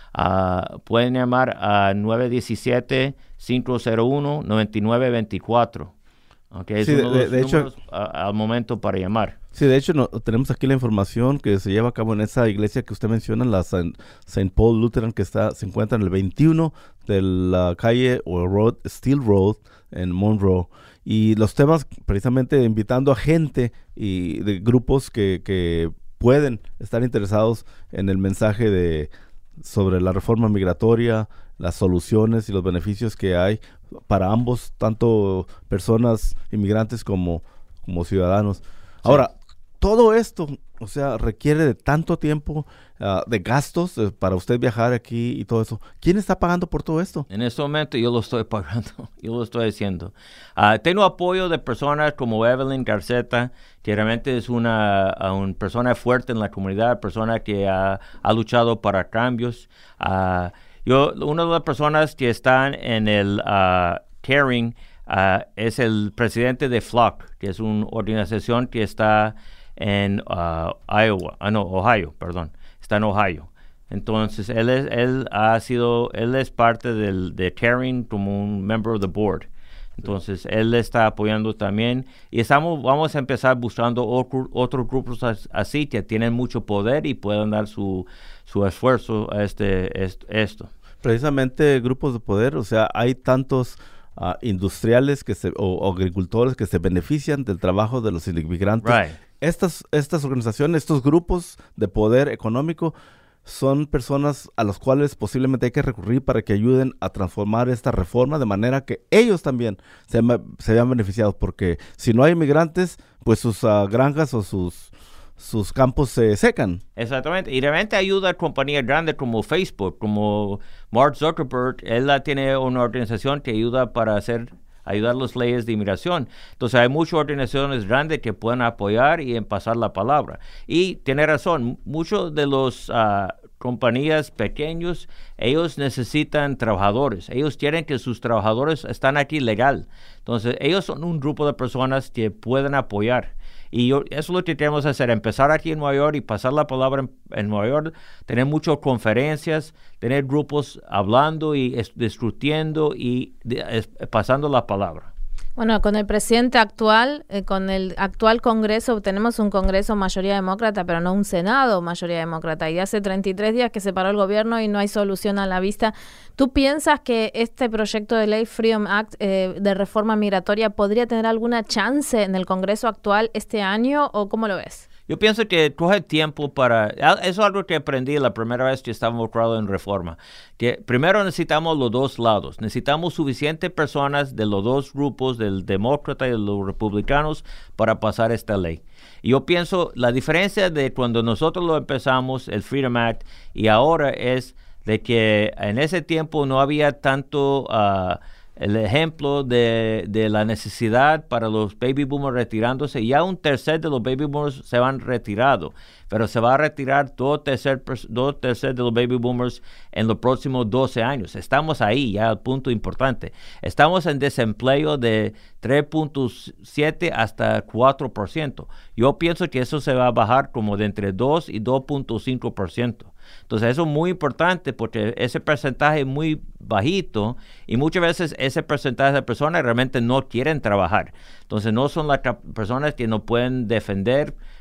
uh, pueden llamar a nueve uno siete, cinco cero uno, nueve nueve dos cuatro. Okay, es sí, uno de, de los de hecho, números uh, al momento para llamar. Sí, de hecho no, tenemos aquí la información que se lleva a cabo en esa iglesia que usted menciona, la Saint Paul Lutheran, que está se encuentra en el veintiuno de la calle o road, Steel Road en Monroe. Y los temas precisamente invitando a gente y de grupos que, que pueden estar interesados en el mensaje de sobre la reforma migratoria, las soluciones y los beneficios que hay para ambos, tanto personas inmigrantes como, como ciudadanos. Ahora, sí. Todo esto, o sea, requiere de tanto tiempo, uh, de gastos uh, para usted viajar aquí y todo eso. ¿Quién está pagando por todo esto? En este momento yo lo estoy pagando, yo lo estoy haciendo. Uh, tengo apoyo de personas como Evelyn Garceta, que realmente es una, uh, una persona fuerte en la comunidad, persona que uh, ha luchado para cambios. Uh, yo, una de las personas que están en el uh, caring uh, es el presidente de Flock, que es una organización que está en uh, Iowa, ah, no, Ohio, perdón, está en Ohio. Entonces, él es, él ha sido, él es parte del, de Caring como un member of the board. Entonces, sí. Él está apoyando también. Y estamos, vamos a empezar buscando otro, otros grupos así que tienen mucho poder y pueden dar su, su esfuerzo a este, est, esto. Precisamente grupos de poder, o sea, hay tantos uh, industriales que se, o, o agricultores que se benefician del trabajo de los inmigrantes. Right. Estas, estas organizaciones, estos grupos de poder económico son personas a las cuales posiblemente hay que recurrir para que ayuden a transformar esta reforma de manera que ellos también se, se vean beneficiados, porque si no hay inmigrantes, pues sus uh, granjas o sus, sus campos se secan. Exactamente, y realmente ayuda a compañías grandes como Facebook, como Mark Zuckerberg. Él tiene una organización que ayuda para hacer... ayudar las leyes de inmigración. Entonces hay muchas organizaciones grandes que pueden apoyar y en pasar la palabra. Y tiene razón, muchos de los uh, compañías pequeños, ellos necesitan trabajadores. Ellos quieren que sus trabajadores están aquí legal. Entonces ellos son un grupo de personas que pueden apoyar. Y yo, eso es lo que queremos hacer, empezar aquí en Nueva York y pasar la palabra en, en Nueva York, tener muchas conferencias, tener grupos hablando y es, discutiendo y de, es, pasando la palabra. Bueno, con el presidente actual, eh, con el actual Congreso, tenemos un Congreso mayoría demócrata, pero no un Senado mayoría demócrata. Y hace treinta y tres días que se paró el gobierno y no hay solución a la vista. ¿Tú piensas que este proyecto de ley Freedom Act eh, de reforma migratoria podría tener alguna chance en el Congreso actual este año o cómo lo ves? Yo pienso que coge tiempo para... Eso es algo que aprendí la primera vez que estaba involucrado en reforma. Que primero necesitamos los dos lados. Necesitamos suficientes personas de los dos grupos, del demócrata y de los republicanos, para pasar esta ley. Y yo pienso, la diferencia de cuando nosotros lo empezamos, el Freedom Act, y ahora es de que en ese tiempo no había tanto... Uh, el ejemplo de, de la necesidad para los baby boomers retirándose. Ya un tercer de los baby boomers se van retirado, pero se va a retirar dos tercer, dos tercer de los baby boomers en los próximos doce años. Estamos ahí, ya al punto importante. Estamos en desempleo de tres punto siete hasta cuatro por ciento. Yo pienso que eso se va a bajar como de entre dos y dos punto cinco por ciento. Entonces eso es muy importante porque ese porcentaje es muy bajito y muchas veces ese porcentaje de personas realmente no quieren trabajar. Entonces no son las personas que no pueden defender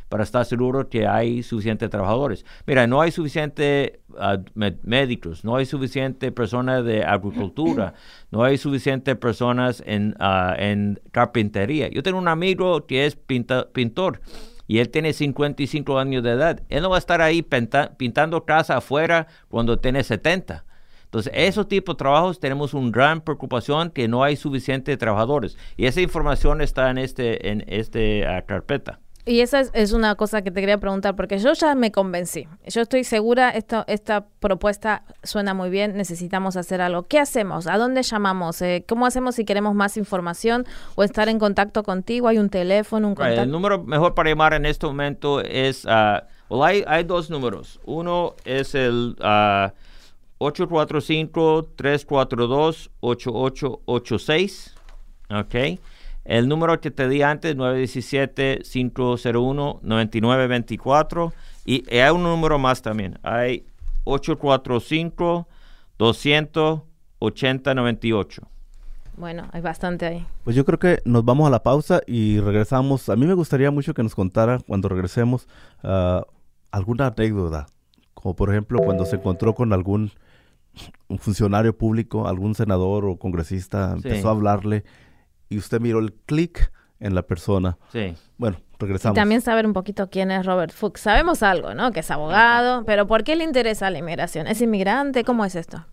para estar seguro que hay suficientes trabajadores. Mira, no hay suficiente uh, med- médicos, no hay suficiente personas de agricultura, no hay suficientes personas en, uh, en carpintería. Yo tengo un amigo que es pinta- pintor y él tiene cincuenta y cinco años de edad. Él no va a estar ahí pinta- pintando casa afuera cuando tiene setenta. Entonces, esos tipos de trabajos tenemos una gran preocupación que no hay suficientes trabajadores. Y esa información está en este en este uh, carpeta. Y esa es, es una cosa que te quería preguntar, porque yo ya me convencí. Yo estoy segura, esto, esta propuesta suena muy bien, necesitamos hacer algo. ¿Qué hacemos? ¿A dónde llamamos? Eh, ¿Cómo hacemos si queremos más información o estar en contacto contigo? ¿Hay un teléfono, un contacto? El número mejor para llamar en este momento es, uh, well, hay, hay dos números. Uno es el uh, ocho cuatro cinco, tres cuatro dos, ocho ocho ocho seis, ¿ok? El número que te di antes, nueve uno siete, cinco cero uno, nueve nueve dos cuatro. Y hay un número más también. Hay ocho cuatro cinco, dos cero cero, ocho cero nueve ocho. Bueno, hay bastante ahí. Pues yo creo que nos vamos a la pausa y regresamos. A mí me gustaría mucho que nos contara cuando regresemos uh, alguna anécdota. Como por ejemplo cuando se encontró con algún un funcionario público, algún senador o congresista, Sí. empezó a hablarle y usted miró el clic en la persona. Sí. Bueno, Y regresamos. también saber un poquito quién es Robert Fuchs. Sabemos algo, ¿no? Que es abogado, pero ¿por qué le interesa la inmigración? ¿Es inmigrante? ¿Cómo es esto?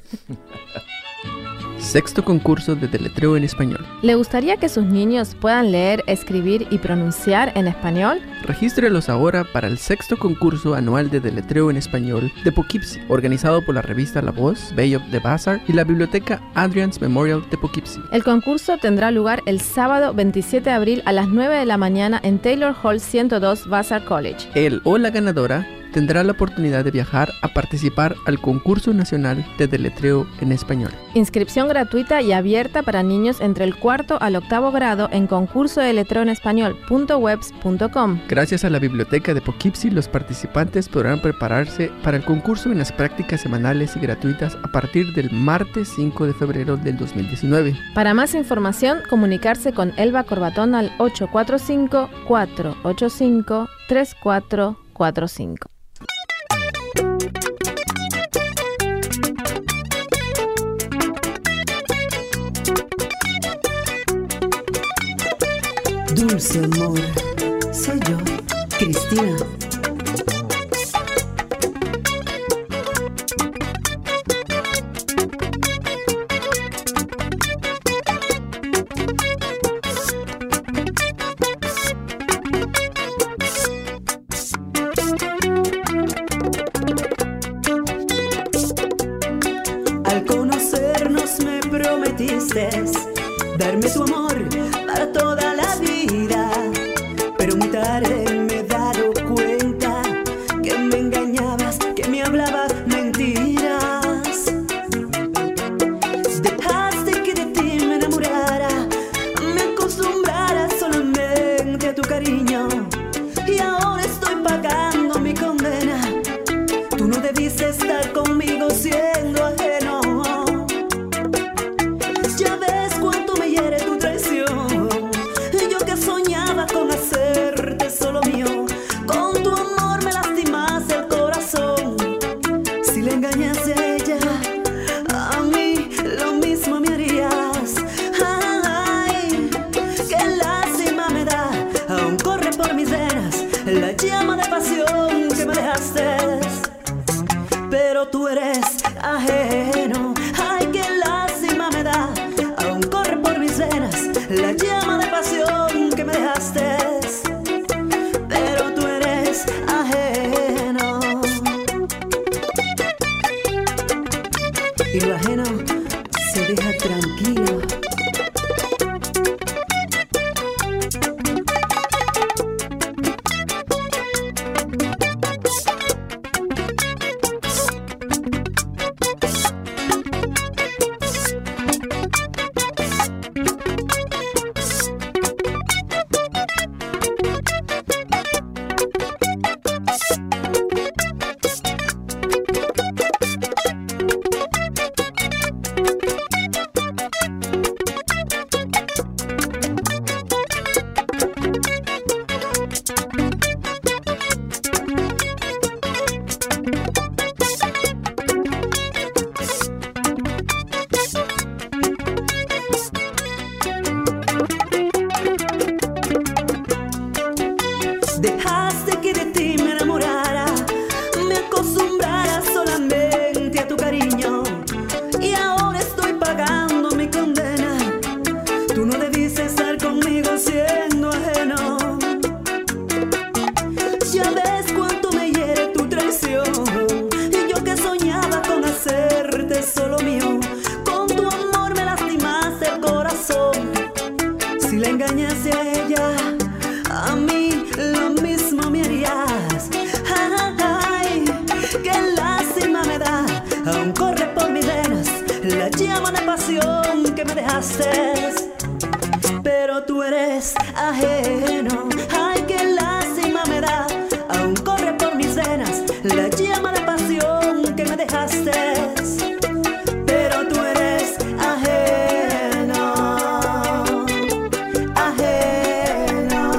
Sexto concurso de deletreo en español. ¿Le gustaría que sus niños puedan leer, escribir y pronunciar en español? Regístrelos ahora para el sexto concurso anual de deletreo en español de Poughkeepsie, organizado por la revista La Voz, Bay of the Bazaar y la biblioteca Adrian's Memorial de Poughkeepsie. El concurso tendrá lugar el sábado veintisiete de abril a las nueve de la mañana en Taylor Hall ciento dos Vassar College. Él o la ganadora tendrá la oportunidad de viajar a participar al concurso nacional de deletreo en español. Inscripción gratuita y abierta para niños entre el cuarto al octavo grado en concurso de deletreo en español punto webs punto com. Gracias a la biblioteca de Poughkeepsie, los participantes podrán prepararse para el concurso en las prácticas semanales y gratuitas a partir del martes cinco de febrero del dos mil diecinueve. Para más información, comunicarse con Elba Corbatón al ocho cuatro cinco, cuatro ocho cinco, tres cuatro cuatro cinco. Dulce amor, soy yo, Cristina. Al conocernos me prometiste darme tu amor para toda la vida, pero muy tarde me he dado cuenta que me engañabas, que me hablabas mentiras. Dejaste que de ti me enamorara, me acostumbrara solamente a tu cariño, y ahora estoy pagando mi condena. Tú no debiste estar conmigo siendo ajeno. Ya ves cuánto me hiere tu traición. Yo que soñaba con hacerte solo mío, con tu amor me lastimaste el corazón. Si le engañaste a ella, a mí lo mismo me harías. Ay, qué lástima me da, aún corre por mis venas la llama de pasión que me dejaste. Pero tú eres ajeno. Ay, qué lástima me da, aún corre por mis venas la llama de pasión que me dejaste. Pero tú eres ajeno, y lo ajeno se deja tranquilo. aún corre por mis venas la llama de pasión que me dejaste. Pero tú eres ajeno, ay, qué lástima me da. Aún corre por mis venas la llama de pasión que me dejaste. Pero tú eres ajeno, ajeno,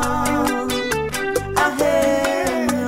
ajeno,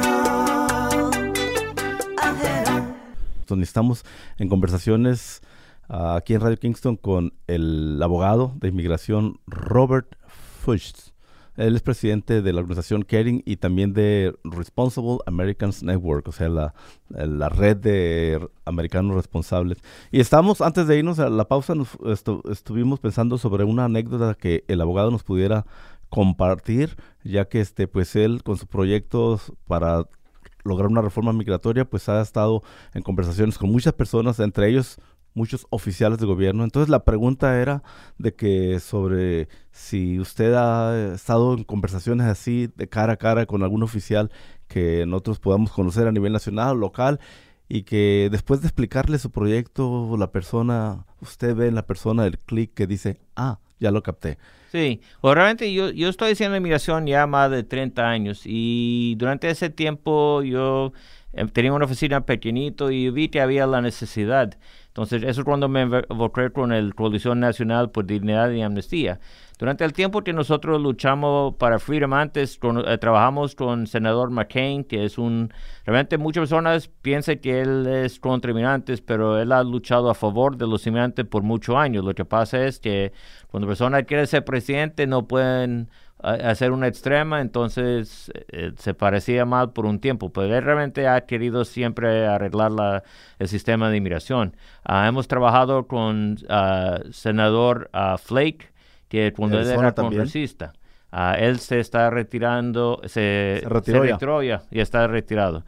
ajeno. Donde estamos en conversaciones uh, aquí en Radio Kingston con el abogado de inmigración Robert Fuchs. Él es presidente de la organización Caring y también de Responsible Americans Network, o sea, la, la red de americanos responsables. Y estamos, antes de irnos a la pausa, nos estu- estuvimos pensando sobre una anécdota que el abogado nos pudiera compartir, ya que este, pues él con sus proyectos para lograr una reforma migratoria, pues ha estado en conversaciones con muchas personas, entre ellos muchos oficiales de gobierno. Entonces la pregunta era de que sobre si usted ha estado en conversaciones así de cara a cara con algún oficial que nosotros podamos conocer a nivel nacional o local, y que después de explicarle su proyecto, la persona, usted ve en la persona el clic que dice, ah, ya lo capté. Sí, pues realmente yo, yo estoy haciendo inmigración ya más de treinta años y durante ese tiempo yo eh, tenía una oficina pequeñito y vi que había la necesidad. Entonces, eso es cuando me involucré con el Coalición Nacional por Dignidad y Amnistía. Durante el tiempo que nosotros luchamos para Freedom antes, con, eh, trabajamos con el senador McCain, que es un... Realmente muchas personas piensan que él es contra inmigrantes, pero él ha luchado a favor de los inmigrantes por muchos años. Lo que pasa es que cuando personas quieren ser presidente no pueden uh, hacer una extrema, entonces eh, se parecía mal por un tiempo. Pero él realmente ha querido siempre arreglar la, el sistema de inmigración. Uh, hemos trabajado con uh, senador uh, Flake, que cuando él era congresista, uh, él se está retirando, se, se retiró, se ya. retiró ya, ya está retirado.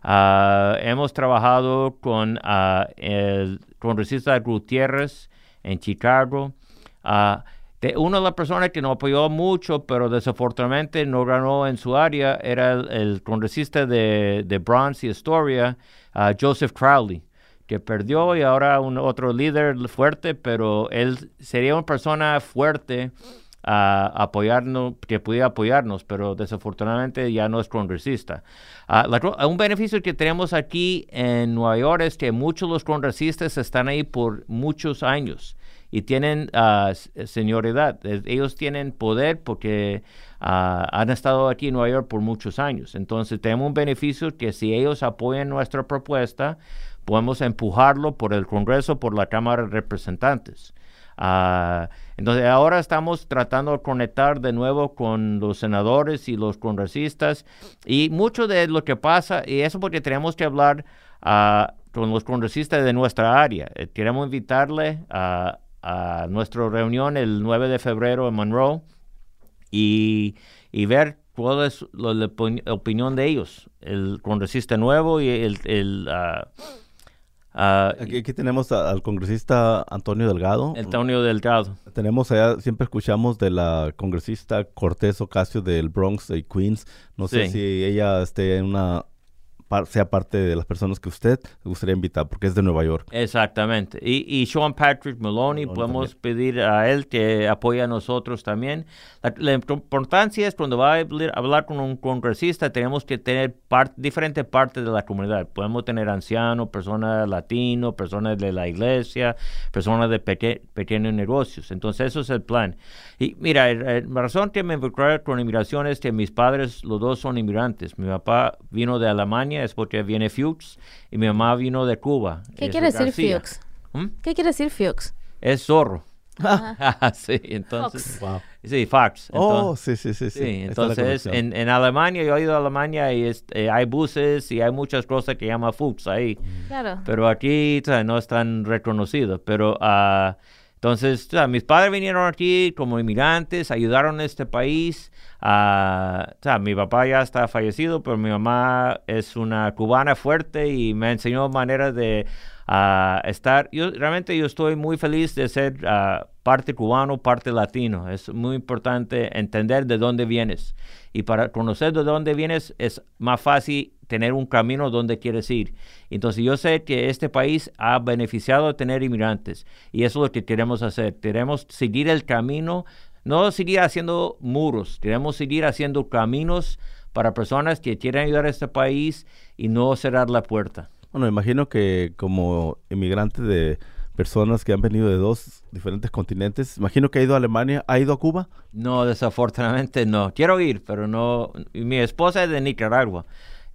Uh, hemos trabajado con uh, el congresista Gutiérrez en Chicago. Uh, de una de las personas que nos apoyó mucho, pero desafortunadamente no ganó en su área, era el, el congresista de, de Bronx y Astoria, uh, Joseph Crowley, que perdió y ahora un otro líder fuerte, pero él sería una persona fuerte a uh, apoyarnos, que pudiera apoyarnos, pero desafortunadamente ya no es congresista. Uh, la, un beneficio que tenemos aquí en Nueva York es que muchos de los congresistas están ahí por muchos años y tienen uh, senioridad. Ellos tienen poder porque uh, han estado aquí en Nueva York por muchos años. Entonces tenemos un beneficio que si ellos apoyan nuestra propuesta, podemos empujarlo por el Congreso, por la Cámara de Representantes. Uh, entonces ahora estamos tratando de conectar de nuevo con los senadores y los congresistas y mucho de lo que pasa, y eso porque tenemos que hablar uh, con los congresistas de nuestra área. Eh, queremos invitarle a, a nuestra reunión el nueve de febrero en Monroe y, y ver cuál es lo, la opinión de ellos, el congresista nuevo y el... el uh, Uh, aquí, aquí tenemos a, al congresista Antonio Delgado. Antonio Delgado. Tenemos allá, siempre escuchamos de la congresista Cortés Ocasio del Bronx y Queens. No sí. sé si ella esté en una par, sea parte de las personas que usted le gustaría invitar, porque es de Nueva York. Exactamente. Y, y Sean Patrick Maloney, Maloney podemos también pedir a él que apoye a nosotros también. La, la importancia es cuando va a hablar con un congresista, tenemos que tener part, diferentes partes de la comunidad. Podemos tener ancianos, personas latinos, personas de la iglesia, personas de peque, pequeños negocios. Entonces, eso es el plan. Y mira, la razón que me involucré con inmigración es que mis padres, los dos son inmigrantes. Mi papá vino de Alemania, es porque viene Fuchs, y mi mamá vino de Cuba. ¿Qué quiere decir Fuchs? ¿Mm? ¿Qué quiere decir Fuchs? Es zorro. Uh-huh. Sí, entonces. Fox. Wow. Sí, Fox. Entonces, oh, sí, sí, sí. sí. sí entonces, en, en Alemania, yo he ido a Alemania y es, eh, hay buses y hay muchas cosas que llaman Fuchs ahí. Claro. Pero aquí o sea, no están reconocidos. Pero, uh, entonces, o sea, mis padres vinieron aquí como inmigrantes, ayudaron a este país. Uh, o sea, mi papá ya está fallecido, pero mi mamá es una cubana fuerte y me enseñó maneras de uh, estar. Yo realmente yo estoy muy feliz de ser uh, parte cubano, parte latino. Es muy importante entender de dónde vienes. Y para conocer de dónde vienes es más fácil tener un camino donde quieres ir. Entonces yo sé que este país ha beneficiado de tener inmigrantes y eso es lo que queremos hacer. Queremos seguir el camino, no seguir haciendo muros, queremos seguir haciendo caminos para personas que quieren ayudar a este país y no cerrar la puerta. Bueno, imagino que como inmigrante de personas que han venido de dos diferentes continentes, imagino que ha ido a Alemania, ¿ha ido a Cuba? No, desafortunadamente no. Quiero ir, pero no. Mi esposa es de Nicaragua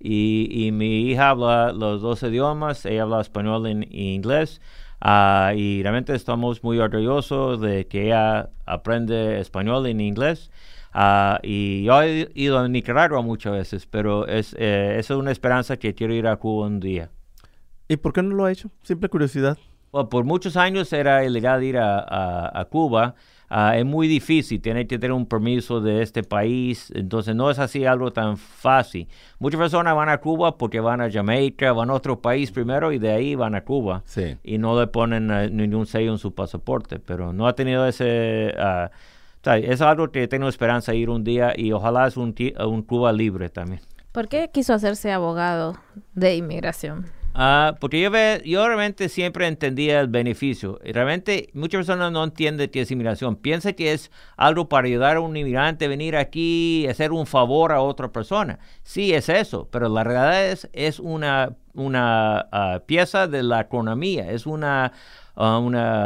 y, y mi hija habla los dos idiomas, ella habla español e inglés. Uh, y realmente estamos muy orgullosos de que ella aprende español e inglés. Uh, y yo he ido a Nicaragua muchas veces, pero es, eh, esa es una esperanza que quiero ir a Cuba un día. ¿Y por qué no lo ha hecho? Simple curiosidad. Well, por muchos años era ilegal ir a, a, a Cuba. Uh, es muy difícil, tiene que tener un permiso de este país, entonces no es así algo tan fácil. Muchas personas van a Cuba porque van a Jamaica, van a otro país primero y de ahí van a Cuba. Sí. Y no le ponen uh, ningún sello en su pasaporte, pero no ha tenido ese... Uh, o sea, es algo que tengo esperanza de ir un día y ojalá es un, un Cuba libre también. ¿Por qué quiso hacerse abogado de inmigración? Uh, porque yo, ve, yo realmente siempre entendía el beneficio. Y realmente muchas personas no entienden qué es inmigración. Piensan que es algo para ayudar a un inmigrante a venir aquí y hacer un favor a otra persona. Sí, es eso, pero la realidad es, es una, una uh, pieza de la economía, es una, uh,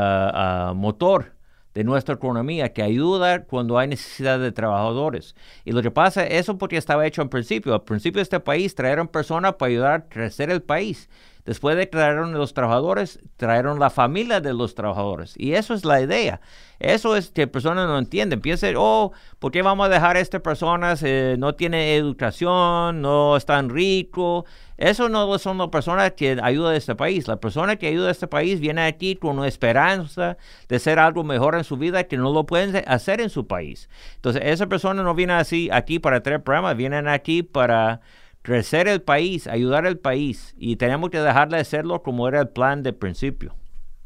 una uh, motor de nuestra economía que ayuda cuando hay necesidad de trabajadores. Y lo que pasa, eso porque estaba hecho al principio. Al principio de este país trajeron personas para ayudar a crecer el país. Después de que trajeron los trabajadores, trajeron la familia de los trabajadores. Y eso es la idea. Eso es que personas no entienden. Piensan, oh, ¿por qué vamos a dejar a estas personas? Eh, no tienen educación, no están ricos. Eso no son las personas que ayudan a este país. La persona que ayuda a este país viene aquí con una esperanza de hacer algo mejor en su vida que no lo pueden hacer en su país. Entonces, esa persona no viene así aquí para tener problemas, vienen aquí para crecer el país, ayudar al país. Y tenemos que dejar de hacerlo como era el plan de principio.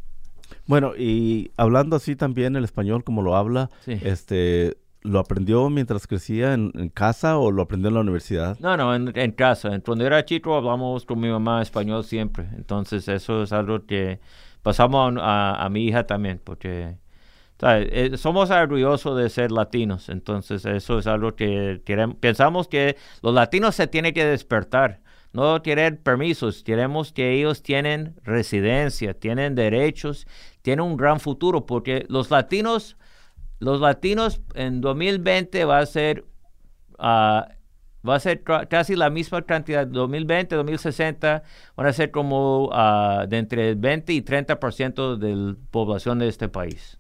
Bueno, y hablando así también el español como lo habla, Sí. este... ¿lo aprendió mientras crecía en, en casa o lo aprendió en la universidad? No, no, en, en casa. Cuando era chico hablamos con mi mamá español siempre. Entonces eso es algo que pasamos a, a, a mi hija también, porque ¿sabes? Eh, somos orgullosos de ser latinos. Entonces eso es algo que queremos, pensamos que los latinos se tienen que despertar. No querer permisos, queremos que ellos tienen residencia, tienen derechos, tienen un gran futuro, porque los latinos... Los latinos en dos mil veinte va a ser uh, va a ser casi la misma cantidad. dos mil veinte, dos mil sesenta van a ser como uh, de entre veinte y treinta por ciento de la población de este país.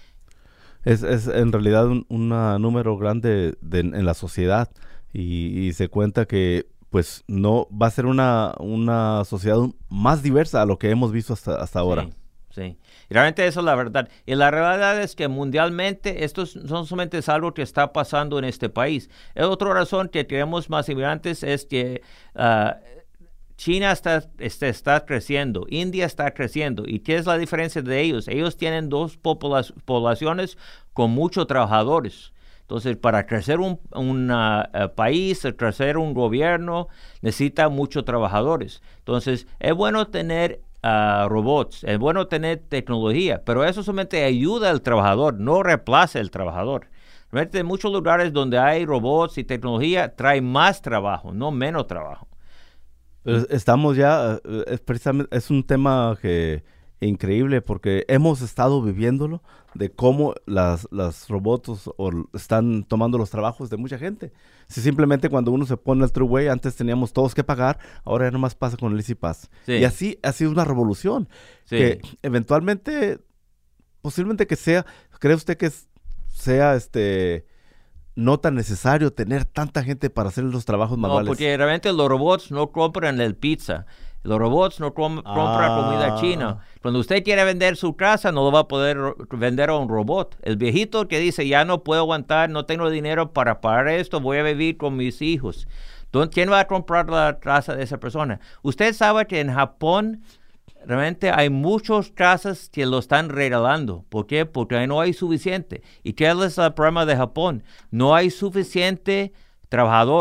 Es, es en realidad un una número grande de, en la sociedad y, y se cuenta que pues no va a ser una, una sociedad más diversa a lo que hemos visto hasta, hasta ahora. Sí. Sí, y realmente eso es la verdad. Y la realidad es que mundialmente esto no solamente es algo que está pasando en este país. Es otra razón que queremos más inmigrantes es que uh, China está, está, está creciendo, India está creciendo. ¿Y qué es la diferencia de ellos? Ellos tienen dos poblac- poblaciones con muchos trabajadores. Entonces, para crecer un una, uh, país, crecer un gobierno, necesita muchos trabajadores. Entonces, es bueno tener Uh, robots, es bueno tener tecnología, pero eso solamente ayuda al trabajador, no reemplaza al trabajador. Realmente en muchos lugares donde hay robots y tecnología, trae más trabajo, no menos trabajo. Pero estamos ya, uh, es, precisamente, es un tema que increíble porque hemos estado viviéndolo de cómo las, las robots o, están tomando los trabajos de mucha gente. Si simplemente cuando uno se pone el Thruway, antes teníamos todos que pagar, ahora ya nomás pasa con el Easy Pass. Sí. Y así ha sido una revolución Sí. que eventualmente, posiblemente que sea, ¿cree usted que es, sea este no tan necesario tener tanta gente para hacer los trabajos manuales? No, porque realmente los robots no compran el pizza. Los robots no com- Ah. compran comida china. Cuando usted quiere vender su casa, no lo va a poder ro- vender a un robot. El viejito que dice, ya no puedo aguantar, no tengo dinero para pagar esto, voy a vivir con mis hijos. Entonces, ¿quién va a comprar la casa de esa persona? Usted sabe que en Japón realmente hay muchas casas que lo están regalando. ¿Por qué? Porque no hay suficiente. ¿Y qué es el problema de Japón? No hay suficiente trabajadores.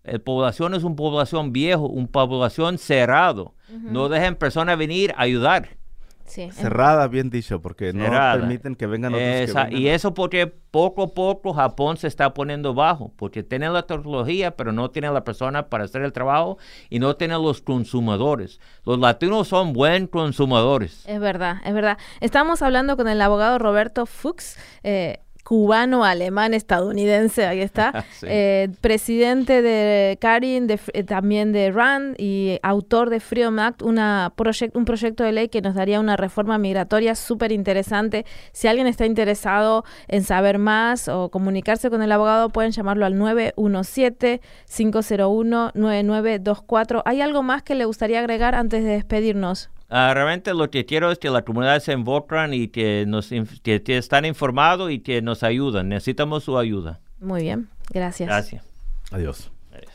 La población es una población viejo, una población cerrado. Uh-huh. No dejen personas venir a ayudar. Sí. Cerrada, bien dicho, porque Cerrada. No permiten que vengan otros Esa, que vengan. Y eso porque poco a poco Japón se está poniendo bajo, porque tienen la tecnología, pero no tienen la persona para hacer el trabajo y no tienen los consumidores. Los latinos son buenos consumidores. Es verdad, es verdad. Estamos hablando con el abogado Roberto Fuchs, eh, cubano, alemán, estadounidense, ahí está, sí. eh, presidente de Carin, de, eh, también de RAND y autor de Freedom Act, una proyect, un proyecto de ley que nos daría una reforma migratoria súper interesante. Si alguien está interesado en saber más o comunicarse con el abogado, pueden llamarlo al nueve uno siete, cinco cero uno, nueve nueve dos cuatro. ¿Hay algo más que le gustaría agregar antes de despedirnos? Uh, realmente lo que quiero es que la comunidad se involucre y que, nos, que, que están informados y que nos ayudan. Necesitamos su ayuda. Muy bien, gracias. Gracias. Adiós. Adiós.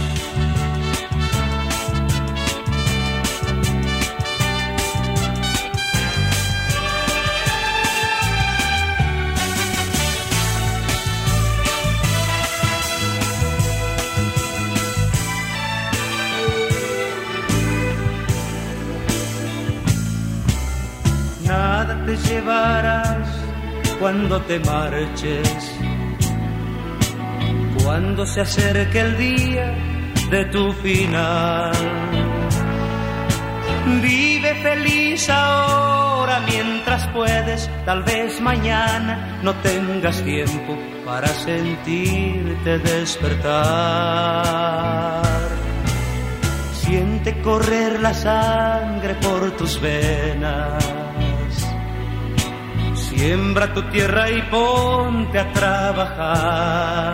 Nada te llevarás cuando te marches, cuando se acerque el día de tu final. Vive feliz ahora mientras puedes, tal vez mañana no tengas tiempo para sentirte despertar. Siente correr la sangre por tus venas. Siembra tu tierra y ponte a trabajar.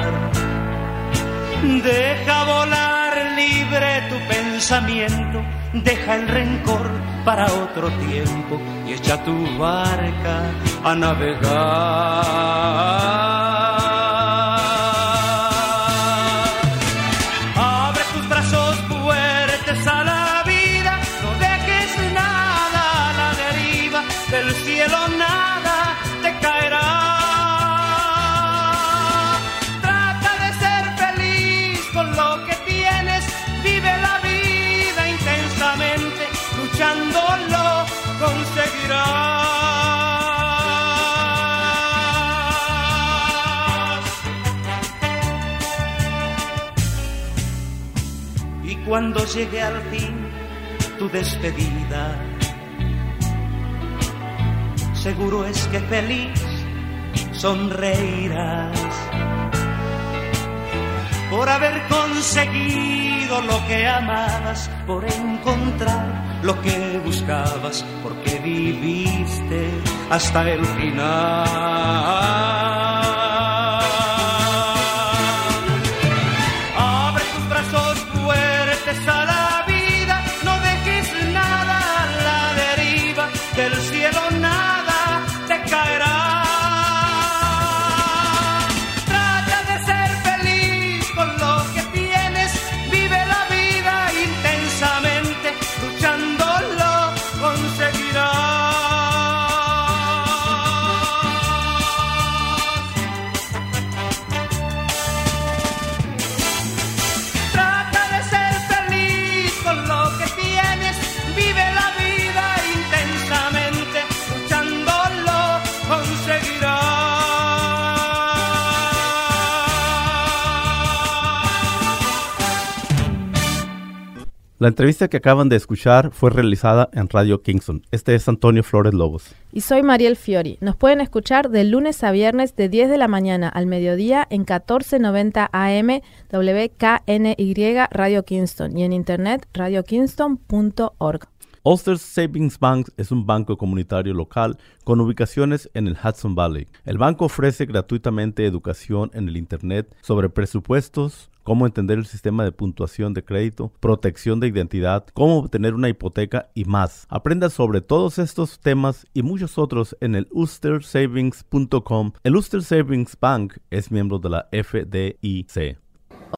Deja volar libre tu pensamiento, deja el rencor para otro tiempo y echa tu barca a navegar. Abre tus brazos fuertes a la vida, no dejes nada a la deriva, del cielo nada te caerá. Trata de ser feliz con lo que tienes, vive la vida intensamente, luchando lo conseguirás. Y cuando llegue al fin tu despedida, seguro es que feliz sonreirás por haber conseguido lo que amabas, por encontrar lo que buscabas, porque viviste hasta el final. Abre tus brazos fuertes a la vida, no dejes nada a la deriva, del cielo nada te caerá. Trata de ser feliz con lo que tienes, vive la vida intensamente, luchando lo conseguirás. Trata de ser feliz con lo que tienes, vive la vida intensamente, luchando lo conseguirás. La entrevista que acaban de escuchar fue realizada en Radio Kingston. Este es Antonio Flores Lobos. Y soy Mariel Fiori. Nos pueden escuchar de lunes a viernes de diez de la mañana al mediodía en catorce noventa A M W K N Y Radio Kingston y en internet radio kingston punto org. Ulster Savings Bank es un banco comunitario local con ubicaciones en el Hudson Valley. El banco ofrece gratuitamente educación en el Internet sobre presupuestos, cómo entender el sistema de puntuación de crédito, protección de identidad, cómo obtener una hipoteca y más. Aprenda sobre todos estos temas y muchos otros en el ulster savings punto com. El Ulster Savings Bank es miembro de la F D I C.